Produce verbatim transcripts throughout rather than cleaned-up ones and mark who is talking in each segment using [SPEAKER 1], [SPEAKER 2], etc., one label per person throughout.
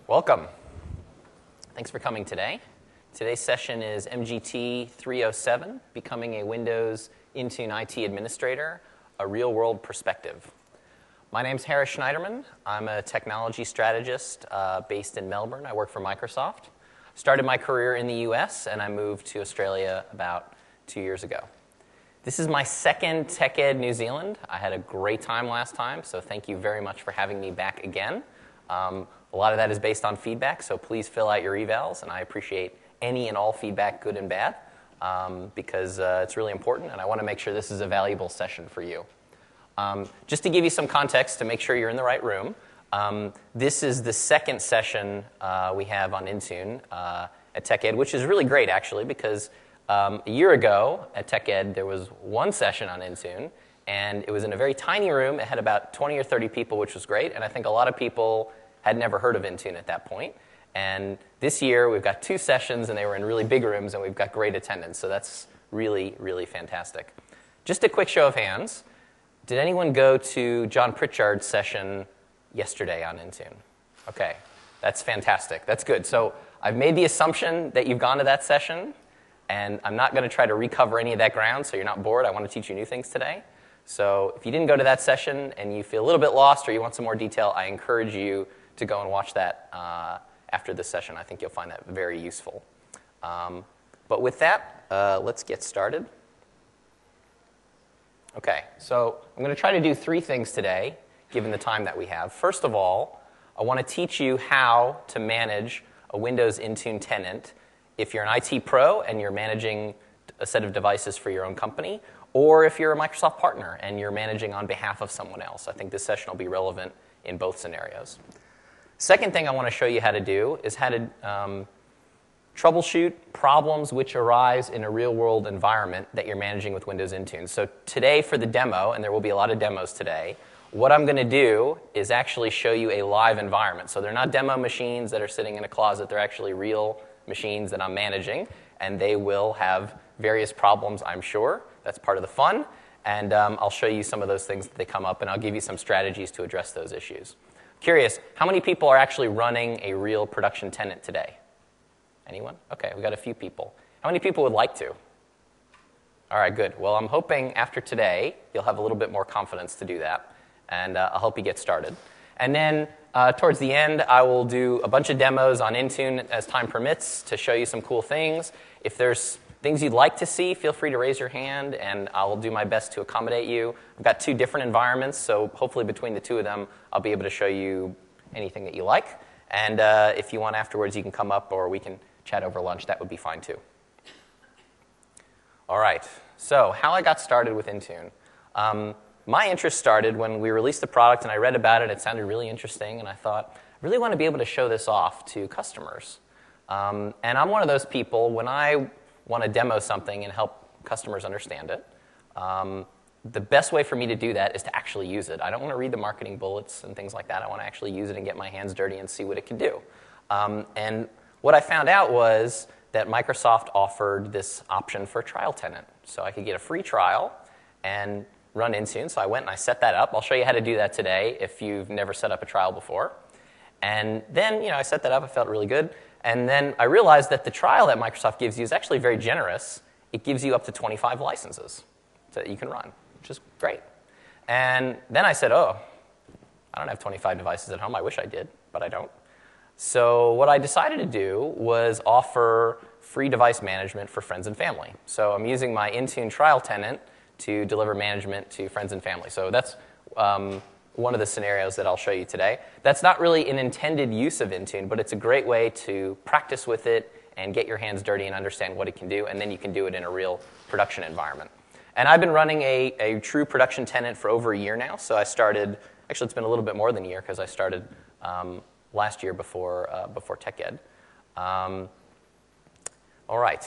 [SPEAKER 1] Welcome. Thanks for coming today. Today's session is M G T three oh seven, Becoming a Windows Intune I T Administrator, a Real-World Perspective. My name's Harris Schneiderman. I'm a technology strategist uh, based in Melbourne. I work for Microsoft. Started my career in the U S, and I moved to Australia about two years ago. This is my second TechEd New Zealand. I had a great time last time, so thank you very much for having me back again. Um, a lot of that is based on feedback, so please fill out your evals, and I appreciate any and all feedback, good and bad, um, because uh, it's really important, and I want to make sure this is a valuable session for you. Um, just to give you some context to make sure you're in the right room, um, this is the second session uh, we have on Intune uh, at TechEd, which is really great, actually, because um, a year ago at TechEd, there was one session on Intune, and it was in a very tiny room. It had about twenty or thirty people, which was great, and I think a lot of people had never heard of Intune at that point. And this year, we've got two sessions, and they were in really big rooms, and we've got great attendance. So that's really, really fantastic. Just a quick show of hands. Did anyone go to John Pritchard's session yesterday on Intune? Okay, that's fantastic. That's good. So I've made the assumption that you've gone to that session, and I'm not going to try to recover any of that ground, so you're not bored. I want to teach you new things today. So if you didn't go to that session and you feel a little bit lost or you want some more detail, I encourage you to go and watch that uh, after this session. I think you'll find that very useful. Um, but with that, uh, let's get started. Okay, so I'm going to try to do three things today, given the time that we have. First of all, I want to teach you how to manage a Windows Intune tenant if you're an I T pro and you're managing a set of devices for your own company, or if you're a Microsoft partner and you're managing on behalf of someone else. I think this session will be relevant in both scenarios. Second thing I want to show you how to do is how to um, troubleshoot problems which arise in a real-world environment that you're managing with Windows Intune. So today for the demo, and there will be a lot of demos today, what I'm going to do is actually show you a live environment. So they're not demo machines that are sitting in a closet. They're actually real machines that I'm managing, and they will have various problems, I'm sure. That's part of the fun. And um, I'll show you some of those things that they come up, and I'll give you some strategies to address those issues. Curious, how many people are actually running a real production tenant today? Anyone? Okay, we've got a few people. How many people would like to? All right, good. Well, I'm hoping after today you'll have a little bit more confidence to do that, and uh, I'll help you get started. And then uh, towards the end, I will do a bunch of demos on Intune as time permits to show you some cool things. If there's things you'd like to see, feel free to raise your hand, and I'll do my best to accommodate you. I've got two different environments, so hopefully between the two of them, I'll be able to show you anything that you like. And uh, if you want afterwards, you can come up, or we can chat over lunch. That would be fine, too. All right, so how I got started with Intune. Um, my interest started when we released the product, and I read about it. It sounded really interesting, and I thought, I really want to be able to show this off to customers. Um, and I'm one of those people, when I want to demo something and help customers understand it, um, the best way for me to do that is to actually use it. I don't want to read the marketing bullets and things like that. I want to actually use it and get my hands dirty and see what it can do. Um, and what I found out was that Microsoft offered this option for a trial tenant. So I could get a free trial and run Intune. So I went and I set that up. I'll show you how to do that today if you've never set up a trial before. And then, you know, I set that up. I felt really good. And then I realized that the trial that Microsoft gives you is actually very generous. It gives you up to twenty-five licenses that you can run, which is great. And then I said, oh, I don't have twenty-five devices at home. I wish I did, but I don't. So what I decided to do was offer free device management for friends and family. So I'm using my Intune trial tenant to deliver management to friends and family. So that's um, one of the scenarios that I'll show you today. That's not really an intended use of Intune, but it's a great way to practice with it and get your hands dirty and understand what it can do, and then you can do it in a real production environment. And I've been running a, a true production tenant for over a year now, so I started, actually it's been a little bit more than a year because I started um, last year before, uh, before TechEd. Um, all right.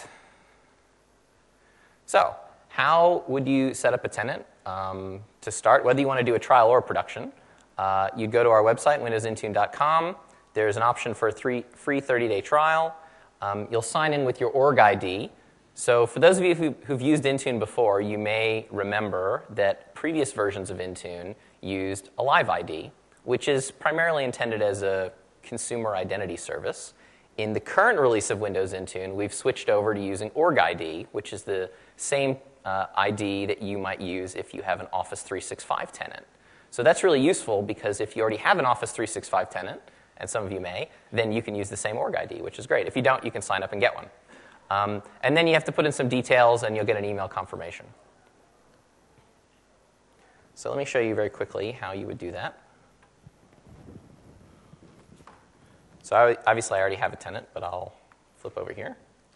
[SPEAKER 1] So how would you set up a tenant? Um, to start, whether you want to do a trial or a production, uh, you'd go to our website, windows intune dot com. There's an option for a three, free thirty-day trial. Um, you'll sign in with your org I D. So for those of you who, who've used Intune before, you may remember that previous versions of Intune used a live I D, which is primarily intended as a consumer identity service. In the current release of Windows Intune, we've switched over to using org I D, which is the same uh, I D that you might use if you have an Office three sixty-five tenant. So that's really useful because if you already have an Office three sixty-five tenant, and some of you may, then you can use the same org I D, which is great. If you don't, you can sign up and get one. Um, and then you have to put in some details, and you'll get an email confirmation. So let me show you very quickly how you would do that. So I, obviously, I already have a tenant, but I'll flip over here.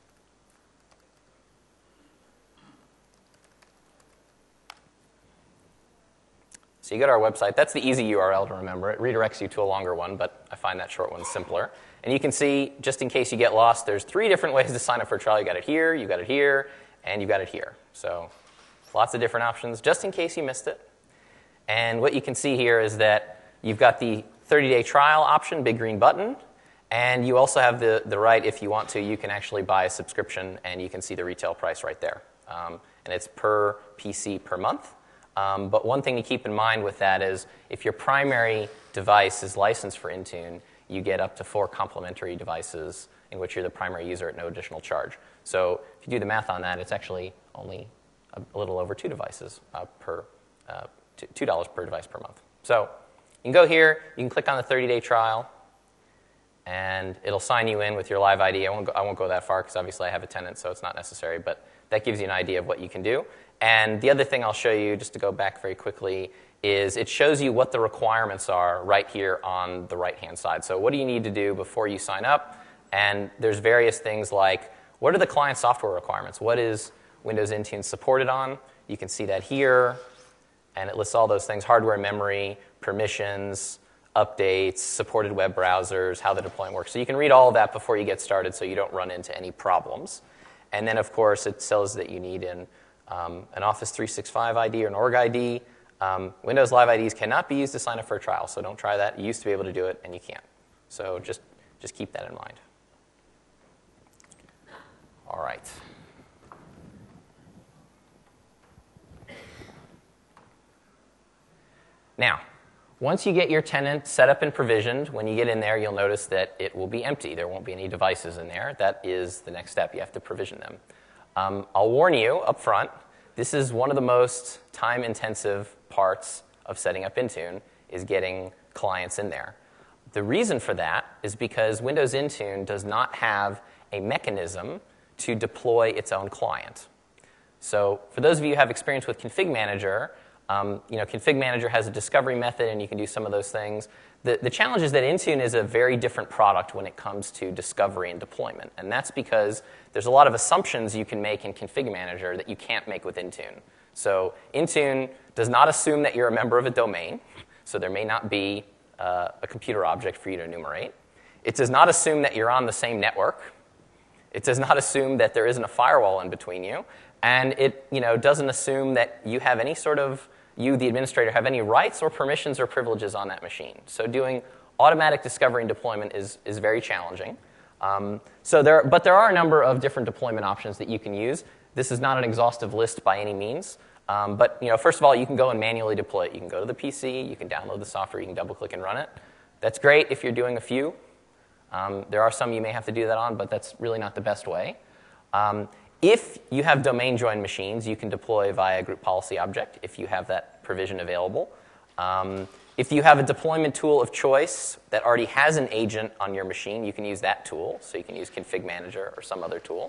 [SPEAKER 1] So you go to our website. That's the easy U R L to remember. It redirects you to a longer one, but I find that short one simpler. And you can see, just in case you get lost, there's three different ways to sign up for a trial. You got it here, you got it here, and you got it here. So lots of different options, just in case you missed it. And what you can see here is that you've got the thirty-day trial option, big green button, and you also have the, the right, if you want to, you can actually buy a subscription, and you can see the retail price right there. Um, and it's per P C per month. Um, but one thing to keep in mind with that is if your primary device is licensed for Intune, you get up to four complementary devices in which you're the primary user at no additional charge. So if you do the math on that, it's actually only a, a little over two devices uh, per, uh, two dollars per device per month. So you can go here, you can click on the thirty-day trial, and it'll sign you in with your live I D. I won't go, I won't go that far because obviously I have a tenant, so it's not necessary, but that gives you an idea of what you can do. And the other thing I'll show you, just to go back very quickly, is it shows you what the requirements are right here on the right-hand side. So what do you need to do before you sign up? And there's various things like, what are the client software requirements? What is Windows Intune supported on? You can see that here, and it lists all those things: hardware, memory, permissions, updates, supported web browsers, how the deployment works. So you can read all of that before you get started so you don't run into any problems. And then, of course, it says that you need an, um, an Office three sixty-five I D or an org I D. Um, Windows Live I Ds cannot be used to sign up for a trial, so don't try that. You used to be able to do it, and you can't. So just, just keep that in mind. All right. Now, once you get your tenant set up and provisioned, when you get in there, you'll notice that it will be empty. There won't be any devices in there. That is the next step. You have to provision them. Um, I'll warn you up front, this is one of the most time-intensive parts of setting up Intune, is getting clients in there. The reason for that is because Windows Intune does not have a mechanism to deploy its own client. So for those of you who have experience with Config Manager, Um, you know, Config Manager has a discovery method, and you can do some of those things. The, the challenge is that Intune is a very different product when it comes to discovery and deployment, and that's because there's a lot of assumptions you can make in Config Manager that you can't make with Intune. So Intune does not assume that you're a member of a domain, so there may not be uh, a computer object for you to enumerate. It does not assume that you're on the same network. It does not assume that there isn't a firewall in between you. And it, you know, doesn't assume that you have any sort of, you, the administrator, have any rights or permissions or privileges on that machine. So doing automatic discovery and deployment is, is very challenging. Um, so there, but there are a number of different deployment options that you can use. This is not an exhaustive list by any means. Um, but you know, first of all, you can go and manually deploy it. You can go to the P C, you can download the software, you can double-click and run it. That's great if you're doing a few. Um, there are some you may have to do that on, but that's really not the best way. Um, If you have domain joined machines, you can deploy via group policy object if you have that provision available. Um, if you have a deployment tool of choice that already has an agent on your machine, you can use that tool. So you can use Config Manager or some other tool.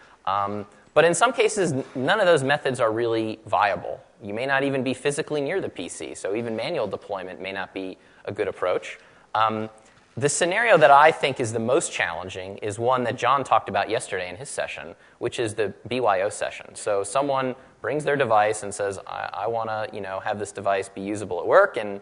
[SPEAKER 1] Um, but in some cases, none of those methods are really viable. You may not even be physically near the P C, so even manual deployment may not be a good approach. Um, The scenario that I think is the most challenging is one that John talked about yesterday in his session, which is the B Y O session. So someone brings their device and says, I, I want to you know, have this device be usable at work, and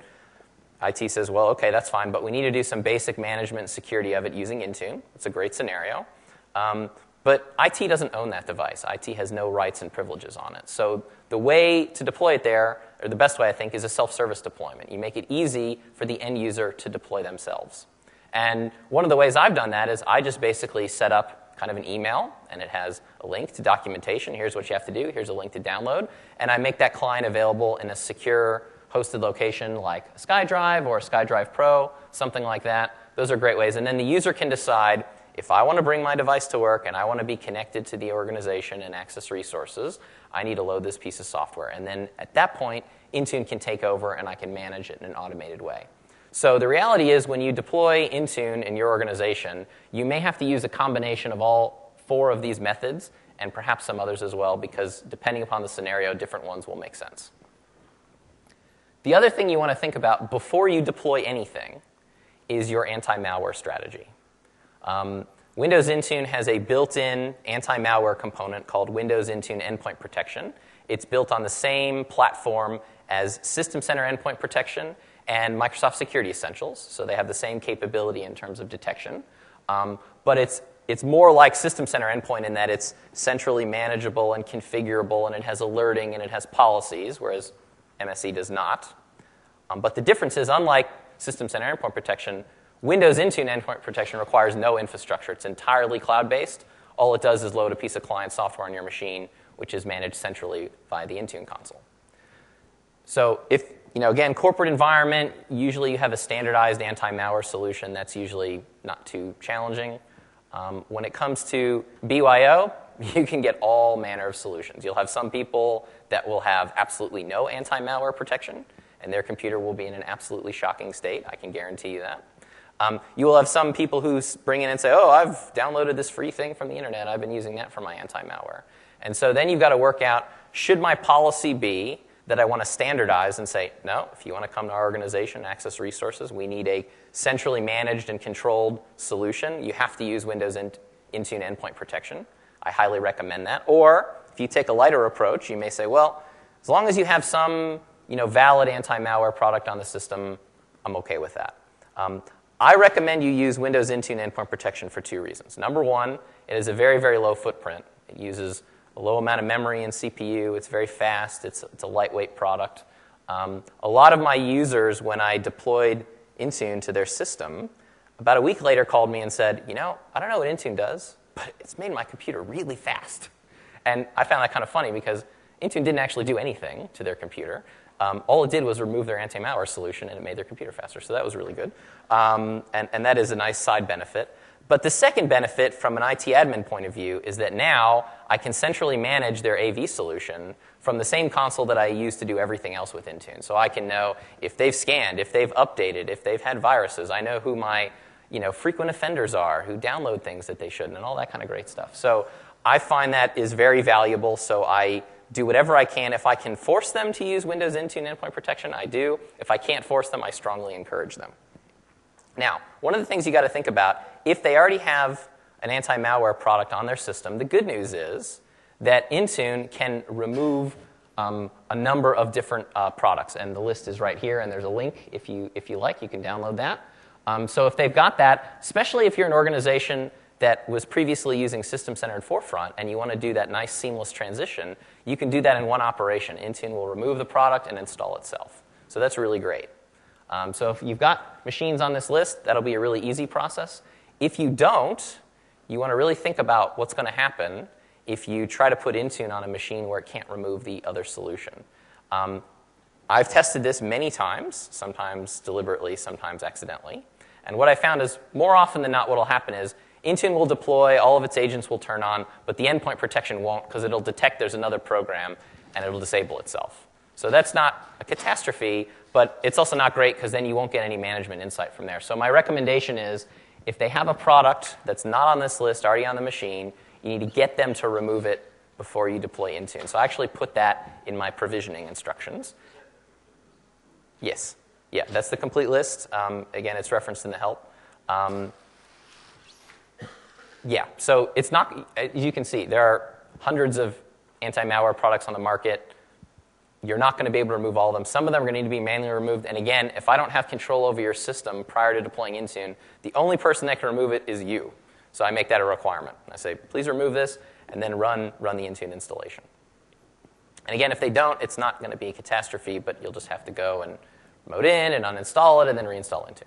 [SPEAKER 1] I T says, well, okay, that's fine, but we need to do some basic management and security of it using Intune. It's a great scenario. Um, but I T doesn't own that device. I T has no rights and privileges on it. So the way to deploy it there, or the best way, I think, is a self-service deployment. You make it easy for the end user to deploy themselves. And one of the ways I've done that is I just basically set up kind of an email, and it has a link to documentation. Here's what you have to do. Here's a link to download. And I make that client available in a secure hosted location like SkyDrive or SkyDrive Pro, something like that. those are great ways. And then the user can decide, if I want to bring my device to work and I want to be connected to the organization and access resources, I need to load this piece of software. And then at that point, Intune can take over and I can manage it in an automated way. So the reality is when you deploy Intune in your organization, you may have to use a combination of all four of these methods and perhaps some others as well, because depending upon the scenario, different ones will make sense. The other thing you want to think about before you deploy anything is your anti-malware strategy. Um, Windows Intune has a built-in anti-malware component called Windows Intune Endpoint Protection. It's built on the same platform as System Center Endpoint Protection and Microsoft Security Essentials, so they have the same capability in terms of detection. Um, but it's, it's more like System Center Endpoint in that it's centrally manageable and configurable, and it has alerting and it has policies, whereas M S E does not. Um, but the difference is, unlike System Center Endpoint Protection, Windows Intune Endpoint Protection requires no infrastructure. It's entirely cloud-based. All it does is load a piece of client software on your machine, which is managed centrally via the Intune console. So if, you know, again, corporate environment, usually you have a standardized anti-malware solution. That's usually not too challenging. Um, when it comes to B Y O, you can get all manner of solutions. You'll have some people that will have absolutely no anti-malware protection, and their computer will be in an absolutely shocking state. I can guarantee you that. Um, you will have some people who bring in and say, oh, I've downloaded this free thing from the internet. I've been using that for my anti-malware. And so then you've got to work out, should my policy be that I want to standardize and say, no, if you want to come to our organization and access resources, we need a centrally managed and controlled solution. You have to use Windows Intune Endpoint Protection. I highly recommend that. Or if you take a lighter approach, you may say, well, as long as you have some you know, valid anti-malware product on the system, I'm okay with that. Um, I recommend you use Windows Intune Endpoint Protection for two reasons. Number one, it is a very, very low footprint. It uses a low amount of memory and C P U. It's very fast. It's, it's a lightweight product. Um, a lot of my users, when I deployed Intune to their system, about a week later called me and said, you know, I don't know what Intune does, but it's made my computer really fast. And I found that kind of funny because Intune didn't actually do anything to their computer. Um, all it did was remove their anti-malware solution, and it made their computer faster. So that was really good. Um, and, and that is a nice side benefit. But the second benefit from an I T admin point of view is that now I can centrally manage their A V solution from the same console that I use to do everything else with Intune. So I can know if they've scanned, if they've updated, if they've had viruses. I know who my you know, frequent offenders are, who download things that they shouldn't, and all that kind of great stuff. So I find that is very valuable, so I do whatever I can. If I can force them to use Windows Intune Endpoint Protection, I do. If I can't force them, I strongly encourage them. Now, one of the things you got to think about, if they already have an anti-malware product on their system, the good news is that Intune can remove um, a number of different uh, products, and the list is right here, and there's a link if you if you like, you can download that. Um, so if they've got that, especially if you're an organization that was previously using System Center and Forefront, and you want to do that nice seamless transition, you can do that in one operation. Intune will remove the product and install itself. So that's really great. Um, so if you've got machines on this list, that'll be a really easy process. If you don't, you want to really think about what's going to happen if you try to put Intune on a machine where it can't remove the other solution. Um, I've tested this many times, sometimes deliberately, sometimes accidentally. And what I found is more often than not what will happen is Intune will deploy, all of its agents will turn on, but the endpoint protection won't because it'll detect there's another program and it'll disable itself. So that's not a catastrophe, but it's also not great because then you won't get any management insight from there. So my recommendation is if they have a product that's not on this list, already on the machine, you need to get them to remove it before you deploy Intune. So I actually put that in my provisioning instructions. Yes. Yeah, that's the complete list. Um, again, it's referenced in the help. Um, yeah, so it's not, as you can see, there are hundreds of anti-malware products on the market. You're not going to be able to remove all of them. Some of them are going to need to be manually removed. And again, if I don't have control over your system prior to deploying Intune, the only person that can remove it is you. So I make that a requirement. I say, please remove this, and then run, run the Intune installation. And again, if they don't, it's not going to be a catastrophe, but you'll just have to go and remote in and uninstall it and then reinstall Intune.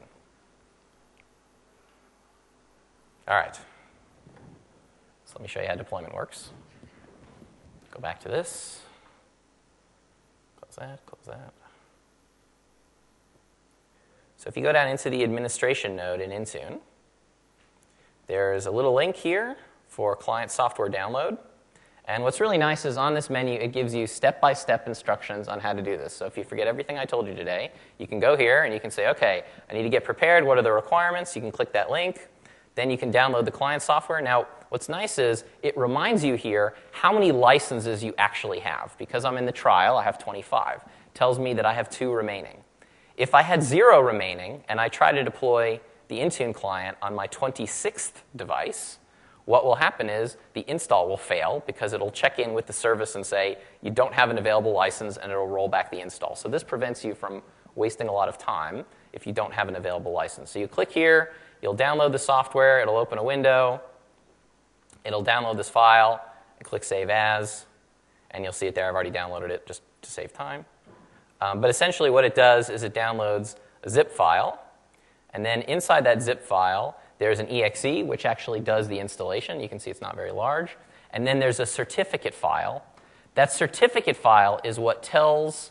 [SPEAKER 1] All right. So let me show you how deployment works. Go back to this. Close that, close that. So if you go down into the administration node in Intune, there's a little link here for client software download. And what's really nice is on this menu, it gives you step-by-step instructions on how to do this. So if you forget everything I told you today, you can go here and you can say, OK, I need to get prepared. What are the requirements? You can click that link. Then you can download the client software. Now, what's nice is it reminds you here how many licenses you actually have. Because I'm in the trial, I have twenty-five. It tells me that I have two remaining. If I had zero remaining and I try to deploy the Intune client on my twenty-sixth device, what will happen is the install will fail because it'll check in with the service and say, you don't have an available license, and it'll roll back the install. So this prevents you from wasting a lot of time if you don't have an available license. So you click here, you'll download the software, it'll open a window, it'll download this file, and click Save As, and you'll see it there. I've already downloaded it just to save time. Um, but essentially what it does is it downloads a zip file, and then inside that zip file, there's an E X E, which actually does the installation. You can see it's not very large. And then there's a certificate file. That certificate file is what tells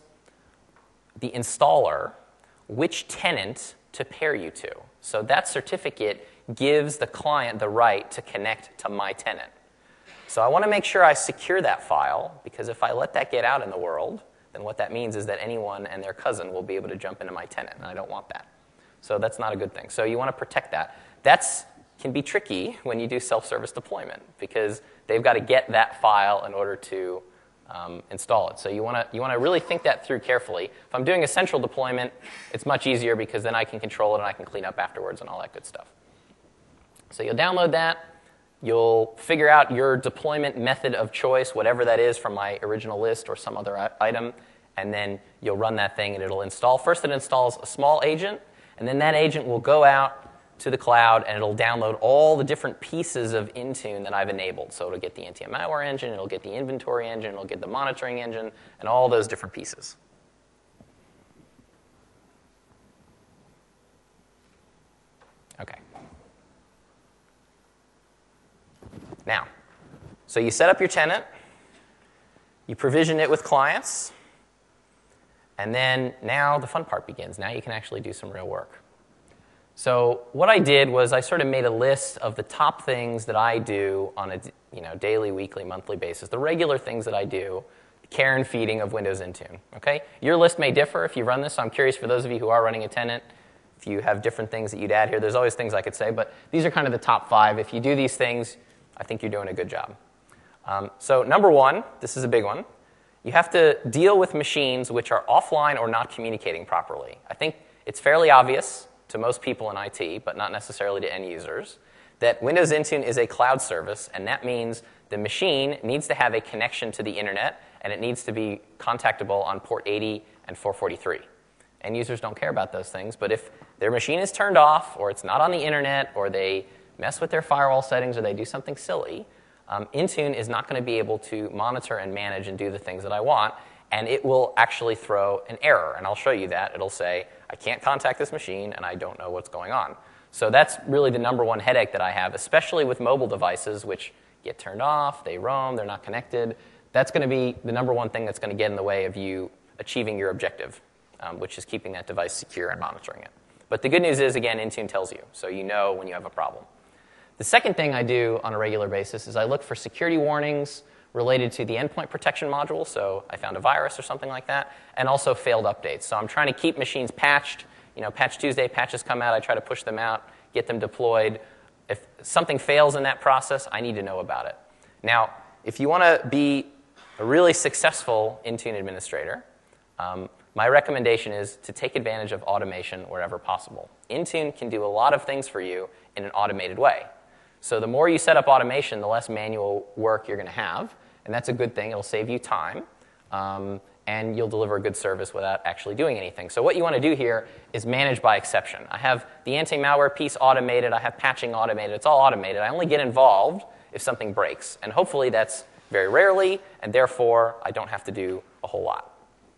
[SPEAKER 1] the installer which tenant to pair you to. So that certificate gives the client the right to connect to my tenant. So I want to make sure I secure that file, because if I let that get out in the world, then what that means is that anyone and their cousin will be able to jump into my tenant, and I don't want that. So that's not a good thing. So you want to protect that. That can be tricky when you do self-service deployment, because they've got to get that file in order to um, install it. So you want to you want to really think that through carefully. If I'm doing a central deployment, it's much easier because then I can control it and I can clean up afterwards and all that good stuff. So you'll download that. You'll figure out your deployment method of choice, whatever that is from my original list or some other item, and then you'll run that thing and it'll install. First it installs a small agent, and then that agent will go out to the cloud, and it'll download all the different pieces of Intune that I've enabled. So it'll get the anti-malware engine, it'll get the inventory engine, it'll get the monitoring engine, and all those different pieces. OK. Now, so you set up your tenant, you provision it with clients, and then now the fun part begins. Now you can actually do some real work. So what I did was I sort of made a list of the top things that I do on a you know, daily, weekly, monthly basis, the regular things that I do, care and feeding of Windows Intune. Okay? Your list may differ if you run this. So I'm curious for those of you who are running a tenant, if you have different things that you'd add here. There's always things I could say, but these are kind of the top five. If you do these things, I think you're doing a good job. Um, so number one, this is a big one. You have to deal with machines which are offline or not communicating properly. I think it's fairly obvious to most people in I T, but not necessarily to end users, that Windows Intune is a cloud service, and that means the machine needs to have a connection to the internet, and it needs to be contactable on port eighty and four forty-three. End users don't care about those things, but if their machine is turned off, or it's not on the internet, or they mess with their firewall settings, or they do something silly, um, Intune is not going to be able to monitor and manage and do the things that I want, and it will actually throw an error. And I'll show you that. It'll say, I can't contact this machine, and I don't know what's going on. So that's really the number one headache that I have, especially with mobile devices, which get turned off, they roam, they're not connected. That's going to be the number one thing that's going to get in the way of you achieving your objective, um, which is keeping that device secure and monitoring it. But the good news is, again, Intune tells you, so you know when you have a problem. The second thing I do on a regular basis is I look for security warnings related to the endpoint protection module, so I found a virus or something like that, and also failed updates. So I'm trying to keep machines patched. You know, Patch Tuesday patches come out, I try to push them out, get them deployed. If something fails in that process, I need to know about it. Now, if you want to be a really successful Intune administrator, um, my recommendation is to take advantage of automation wherever possible. Intune can do a lot of things for you in an automated way. So the more you set up automation, the less manual work you're going to have. And that's a good thing. It'll save you time. Um, and you'll deliver a good service without actually doing anything. So what you want to do here is manage by exception. I have the anti-malware piece automated. I have patching automated. It's all automated. I only get involved if something breaks. And hopefully that's very rarely, and therefore I don't have to do a whole lot.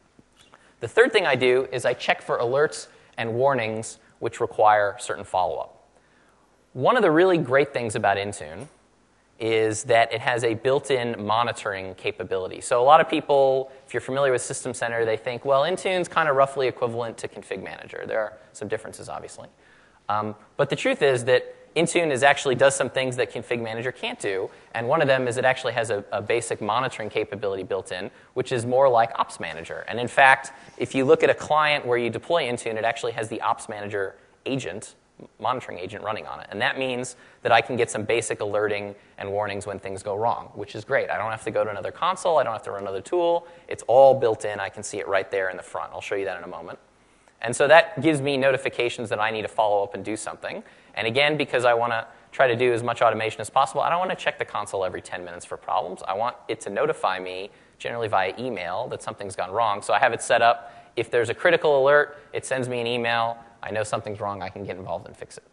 [SPEAKER 1] The third thing I do is I check for alerts and warnings which require certain follow-up. One of the really great things about Intune is that it has a built-in monitoring capability. So a lot of people, if you're familiar with System Center, they think, well, Intune's kind of roughly equivalent to Config Manager. There are some differences, obviously. Um, but the truth is that Intune is actually does some things that Config Manager can't do, and one of them is it actually has a, a basic monitoring capability built in, which is more like Ops Manager. And in fact, if you look at a client where you deploy Intune, it actually has the Ops Manager agent, monitoring agent running on it. And that means that I can get some basic alerting and warnings when things go wrong, which is great. I don't have to go to another console. I don't have to run another tool. It's all built in. I can see it right there in the front. I'll show you that in a moment. And so that gives me notifications that I need to follow up and do something. And again, because I want to try to do as much automation as possible, I don't want to check the console every ten minutes for problems. I want it to notify me, generally via email, that something's gone wrong. So I have it set up. If there's a critical alert, it sends me an email. I know something's wrong. I can get involved and fix it.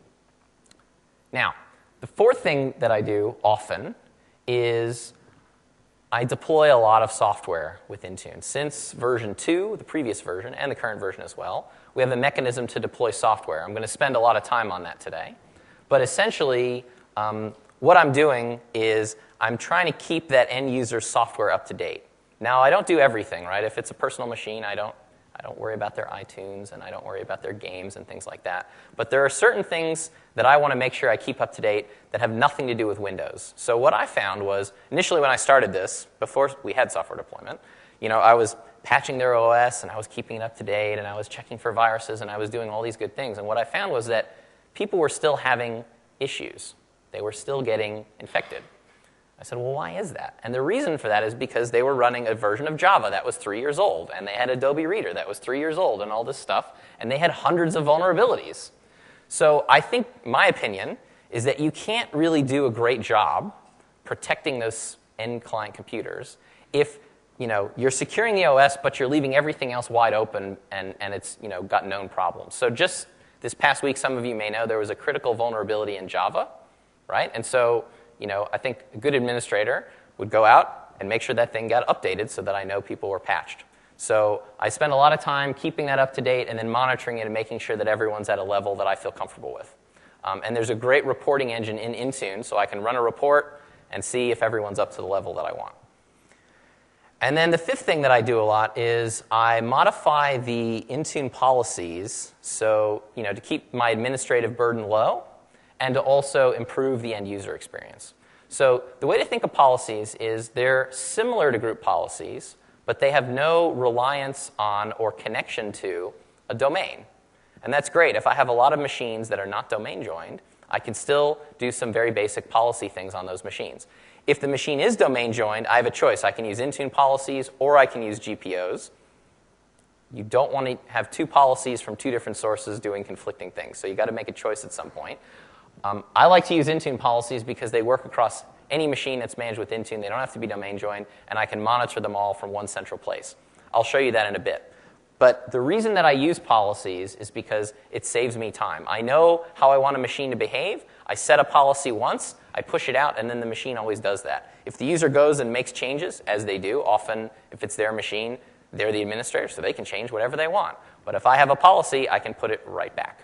[SPEAKER 1] Now, the fourth thing that I do often is I deploy a lot of software with Intune. Since version two, the previous version, and the current version as well, we have a mechanism to deploy software. I'm going to spend a lot of time on that today. But essentially, um, what I'm doing is I'm trying to keep that end user's software up to date. Now, I don't do everything, right? If it's a personal machine, I don't, I don't worry about their iTunes, and I don't worry about their games and things like that. But there are certain things that I want to make sure I keep up to date that have nothing to do with Windows. So what I found was, initially when I started this, before we had software deployment, you know, I was patching their O S, and I was keeping it up to date, and I was checking for viruses, and I was doing all these good things. And what I found was that people were still having issues. They were still getting infected. I said, well, why is that? And the reason for that is because they were running a version of Java that was three years old, and they had Adobe Reader that was three years old, and all this stuff, and they had hundreds of vulnerabilities. So I think my opinion is that you can't really do a great job protecting those end client computers if you know, you're securing the O S, but you're leaving everything else wide open, and, and it's you know, got known problems. So just this past week, some of you may know there was a critical vulnerability in Java, right? And so you know, I think a good administrator would go out and make sure that thing got updated so that I know people were patched. So I spend a lot of time keeping that up to date and then monitoring it and making sure that everyone's at a level that I feel comfortable with. Um, and there's a great reporting engine in Intune, so I can run a report and see if everyone's up to the level that I want. And then the fifth thing that I do a lot is I modify the Intune policies so, you know, to keep my administrative burden low and to also improve the end user experience. So the way to think of policies is they're similar to group policies, but they have no reliance on or connection to a domain. And that's great. If I have a lot of machines that are not domain joined, I can still do some very basic policy things on those machines. If the machine is domain joined, I have a choice. I can use Intune policies or I can use G P Os. You don't want to have two policies from two different sources doing conflicting things. So you've got to make a choice at some point. Um, I like to use Intune policies because they work across any machine that's managed with Intune. They don't have to be domain joined, and I can monitor them all from one central place. I'll show you that in a bit. But the reason that I use policies is because it saves me time. I know how I want a machine to behave. I set a policy once, I push it out, and then the machine always does that. If the user goes and makes changes, as they do, often if it's their machine, they're the administrator, so they can change whatever they want. But if I have a policy, I can put it right back.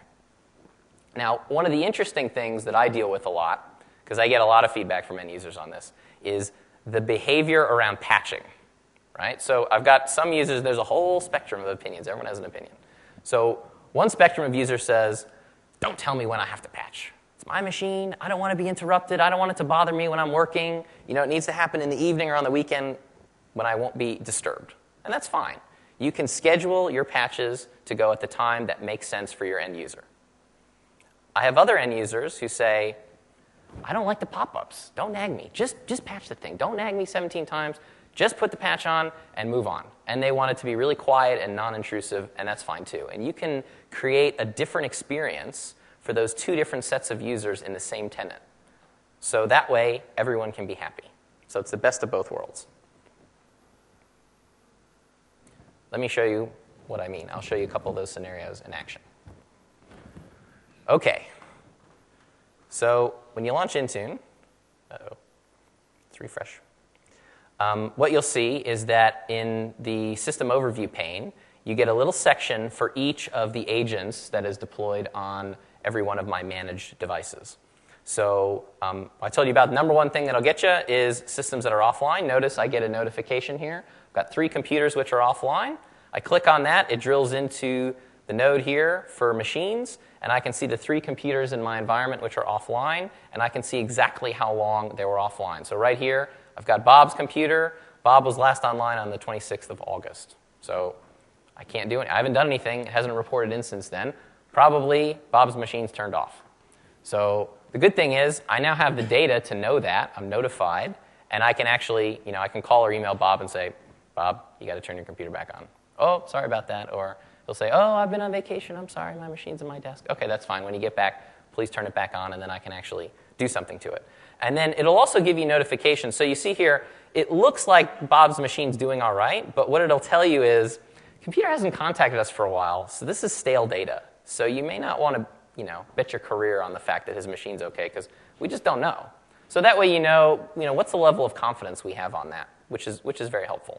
[SPEAKER 1] Now, one of the interesting things that I deal with a lot, because I get a lot of feedback from end users on this, is the behavior around patching. Right? So I've got some users, there's a whole spectrum of opinions. Everyone has an opinion. So one spectrum of users says, don't tell me when I have to patch. It's my machine. I don't want to be interrupted. I don't want it to bother me when I'm working. You know, it needs to happen in the evening or on the weekend when I won't be disturbed. And that's fine. You can schedule your patches to go at the time that makes sense for your end user. I have other end users who say, I don't like the pop-ups. Don't nag me. Just, just patch the thing. Don't nag me seventeen times. Just put the patch on and move on. And they want it to be really quiet and non-intrusive, and that's fine too. And you can create a different experience for those two different sets of users in the same tenant. So that way, everyone can be happy. So it's the best of both worlds. Let me show you what I mean. I'll show you a couple of those scenarios in action. Okay. So when you launch Intune, uh-oh, let's refresh. Um, what you'll see is that in the system overview pane, you get a little section for each of the agents that is deployed on every one of my managed devices. So um, I told you about the number one thing that'll get you is systems that are offline. Notice I get a notification here. I've got three computers which are offline. I click on that. It drills into the node here for machines, and I can see the three computers in my environment which are offline, and I can see exactly how long they were offline. So right here, I've got Bob's computer. Bob was last online on the twenty-sixth of August. So I can't do it. I haven't done anything. It hasn't reported in since then. Probably Bob's machine's turned off. So the good thing is I now have the data to know that. I'm notified, and I can actually, you know, I can call or email Bob and say, Bob, you got to turn your computer back on. Oh, sorry about that. Or he'll say, oh, I've been on vacation. I'm sorry, my machine's in my desk. Okay, that's fine. When you get back, please turn it back on, and then I can actually do something to it. And then it'll also give you notifications. So you see here, it looks like Bob's machine's doing all right, but what it'll tell you is, computer hasn't contacted us for a while, so this is stale data. So you may not want to, you know, bet your career on the fact that his machine's okay, because we just don't know. So that way you know, you know, what's the level of confidence we have on that, which is, which is very helpful.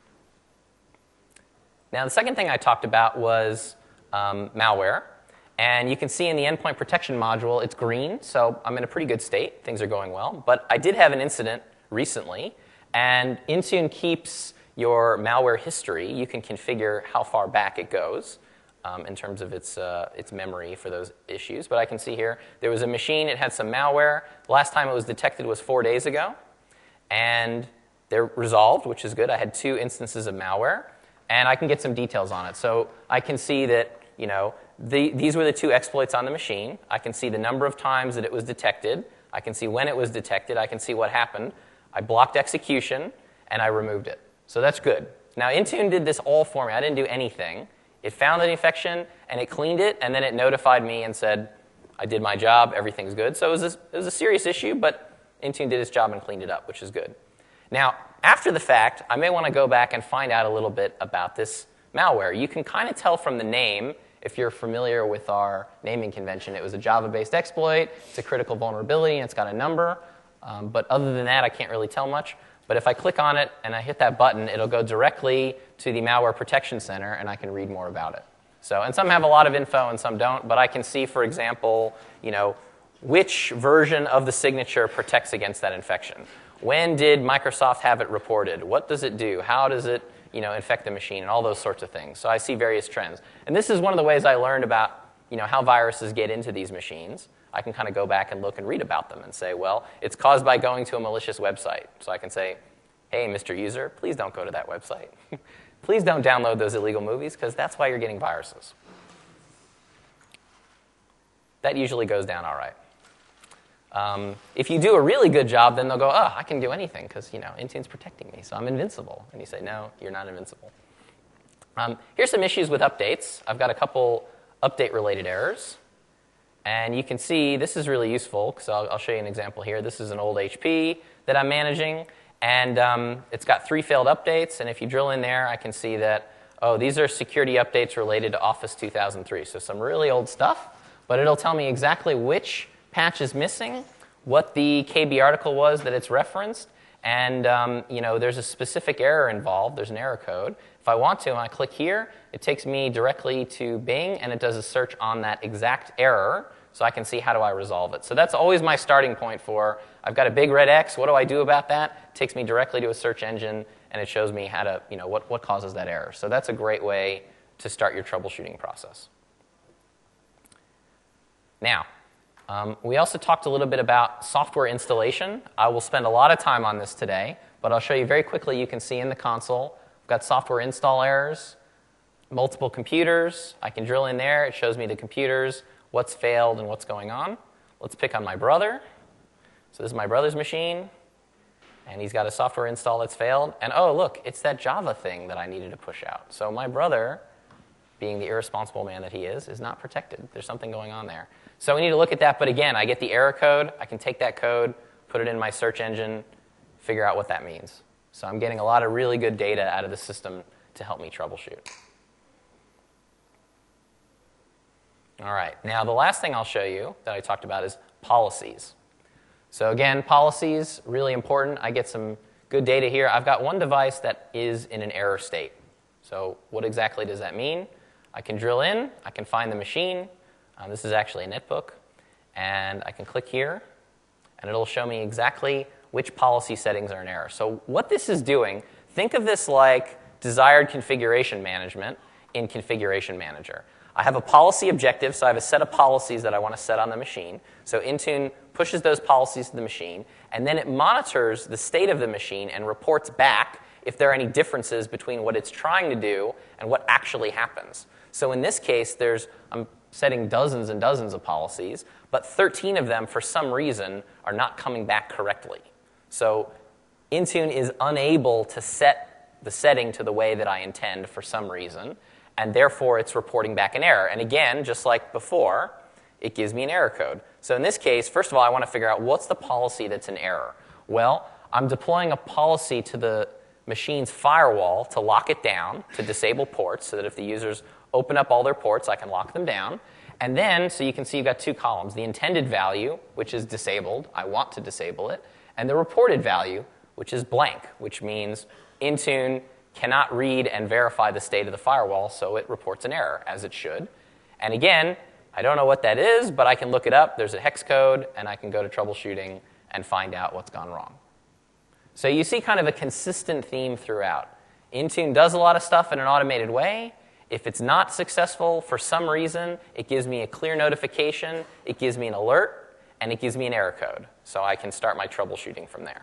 [SPEAKER 1] Now, the second thing I talked about was um, malware. And you can see in the endpoint protection module, it's green, so I'm in a pretty good state. Things are going well. But I did have an incident recently, and Intune keeps your malware history. You can configure how far back it goes um, in terms of its, uh, its memory for those issues. But I can see here, there was a machine, it had some malware. The last time it was detected was four days ago. And they're resolved, which is good. I had two instances of malware. And I can get some details on it. So I can see that, you know, the, these were the two exploits on the machine. I can see the number of times that it was detected. I can see when it was detected. I can see what happened. I blocked execution, and I removed it. So that's good. Now, Intune did this all for me. I didn't do anything. It found an infection, and it cleaned it, and then it notified me and said, I did my job, everything's good. So it was a, it was a serious issue, but Intune did its job and cleaned it up, which is good. Now, after the fact, I may want to go back and find out a little bit about this malware. You can kind of tell from the name, if you're familiar with our naming convention, it was a Java-based exploit, it's a critical vulnerability, and it's got a number. Um, but other than that, I can't really tell much. But if I click on it and I hit that button, it'll go directly to the Malware Protection Center, and I can read more about it. So, and some have a lot of info and some don't, but I can see, for example, you know, which version of the signature protects against that infection. When did Microsoft have it reported? What does it do? How does it, you know, infect the machine? And all those sorts of things. So I see various trends. And this is one of the ways I learned about, you know, how viruses get into these machines. I can kind of go back and look and read about them and say, well, it's caused by going to a malicious website. So I can say, hey, Mister User, please don't go to that website. Please don't download those illegal movies, because that's why you're getting viruses. That usually goes down all right. Um, if you do a really good job, then they'll go, oh, I can do anything because, you know, Intune's protecting me, so I'm invincible. And you say, no, you're not invincible. Um, here's some issues with updates. I've got a couple update-related errors. And you can see this is really useful, because I'll, I'll show you an example here. This is an old H P that I'm managing, and um, it's got three failed updates. And if you drill in there, I can see that, oh, these are security updates related to Office two thousand three. So some really old stuff, but it'll tell me exactly which patch is missing, what the K B article was that it's referenced, and um, you know, there's a specific error involved. There's an error code. If I want to, and I click here, it takes me directly to Bing, and it does a search on that exact error, so I can see how do I resolve it. So that's always my starting point for, I've got a big red X, what do I do about that? It takes me directly to a search engine, and it shows me how to, you know, what, what causes that error. So that's a great way to start your troubleshooting process. Now, Um, we also talked a little bit about software installation. I will spend a lot of time on this today, but I'll show you very quickly. You can see in the console, I've got software install errors, multiple computers. I can drill in there. It shows me the computers, what's failed, and what's going on. Let's pick on my brother. So this is my brother's machine, and he's got a software install that's failed. And oh, look, it's that Java thing that I needed to push out. So my brother, being the irresponsible man that he is, is not protected. There's something going on there. So we need to look at that, but again, I get the error code. I can take that code, put it in my search engine, figure out what that means. So I'm getting a lot of really good data out of the system to help me troubleshoot. All right, now the last thing I'll show you that I talked about is policies. So again, policies, really important. I get some good data here. I've got one device that is in an error state. So what exactly does that mean? I can drill in, I can find the machine. Um, this is actually a netbook. And I can click here, and it'll show me exactly which policy settings are in error. So what this is doing, think of this like desired configuration management in Configuration Manager. I have a policy objective, so I have a set of policies that I want to set on the machine. So Intune pushes those policies to the machine, and then it monitors the state of the machine and reports back if there are any differences between what it's trying to do and what actually happens. So in this case, there's I'm setting dozens and dozens of policies, but thirteen of them, for some reason, are not coming back correctly. So Intune is unable to set the setting to the way that I intend for some reason, and therefore it's reporting back an error. And again, just like before, it gives me an error code. So in this case, first of all, I want to figure out what's the policy that's in error. Well, I'm deploying a policy to the machine's firewall to lock it down, to disable ports, so that if the users open up all their ports, I can lock them down. And then, so you can see you've got two columns, the intended value, which is disabled, I want to disable it, and the reported value, which is blank, which means Intune cannot read and verify the state of the firewall, so it reports an error, as it should. And again, I don't know what that is, but I can look it up. There's a hex code, and I can go to troubleshooting and find out what's gone wrong. So you see kind of a consistent theme throughout. Intune does a lot of stuff in an automated way. If it's not successful for some reason, it gives me a clear notification, it gives me an alert, and it gives me an error code. So I can start my troubleshooting from there.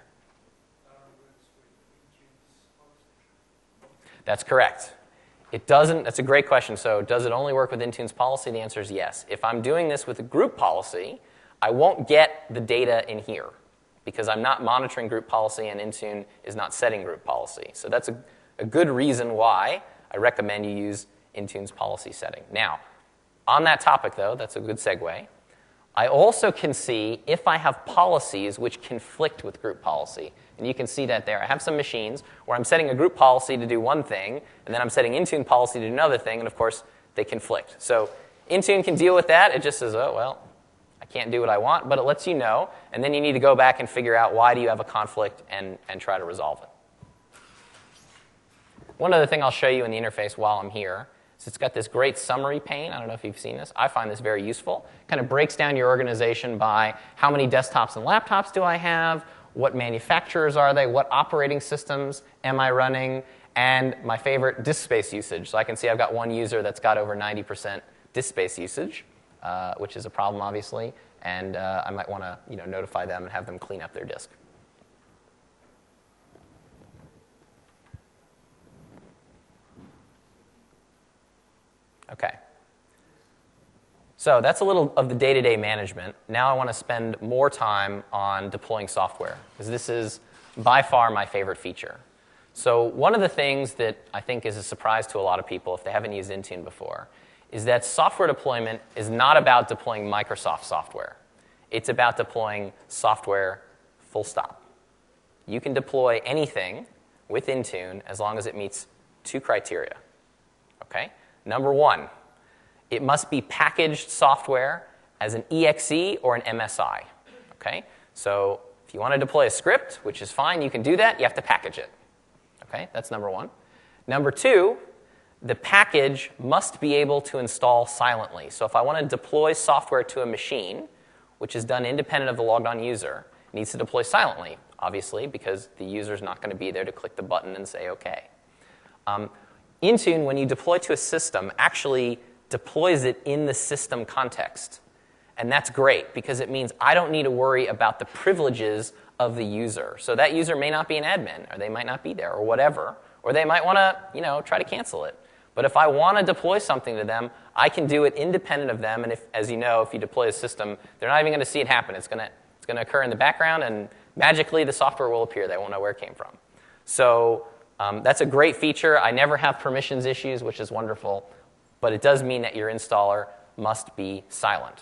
[SPEAKER 1] That's correct. It doesn't, that's a great question. So does it only work with Intune's policy? The answer is yes. If I'm doing this with a group policy, I won't get the data in here because I'm not monitoring group policy and Intune is not setting group policy. So that's a, a good reason why I recommend you use Intune's policy setting. Now, on that topic, though, that's a good segue. I also can see if I have policies which conflict with group policy. And you can see that there. I have some machines where I'm setting a group policy to do one thing, and then I'm setting Intune policy to do another thing, and of course, they conflict. So Intune can deal with that. It just says, oh, well, I can't do what I want, but it lets you know, and then you need to go back and figure out why do you have a conflict and, and try to resolve it. One other thing I'll show you in the interface while I'm here is it's got this great summary pane. I don't know if you've seen this. I find this very useful. It kind of breaks down your organization by how many desktops and laptops do I have, what manufacturers are they, what operating systems am I running, and my favorite, disk space usage. So I can see I've got one user that's got over ninety percent disk space usage, uh, which is a problem, obviously, and uh, I might want to you know, notify them and have them clean up their disk. Okay. So that's a little of the day-to-day management. Now I want to spend more time on deploying software, because this is by far my favorite feature. So one of the things that I think is a surprise to a lot of people, if they haven't used Intune before, is that software deployment is not about deploying Microsoft software. It's about deploying software full stop. You can deploy anything with Intune as long as it meets two criteria. Okay? Number one, it must be packaged software as an E X E or an M S I. Okay? So if you want to deploy a script, which is fine, you can do that. You have to package it. Okay? That's number one. Number two, the package must be able to install silently. So if I want to deploy software to a machine, which is done independent of the logged on user, it needs to deploy silently, obviously, because the user's not going to be there to click the button and say OK. Um, Intune, when you deploy to a system, actually deploys it in the system context. And that's great, because it means I don't need to worry about the privileges of the user. So that user may not be an admin, or they might not be there, or whatever. Or they might want to you know, try to cancel it. But if I want to deploy something to them, I can do it independent of them. And if, as you know, if you deploy a system, they're not even going to see it happen. It's going to it's going to occur in the background, and magically the software will appear. They won't know where it came from. So Um, that's a great feature. I never have permissions issues, which is wonderful, but it does mean that your installer must be silent.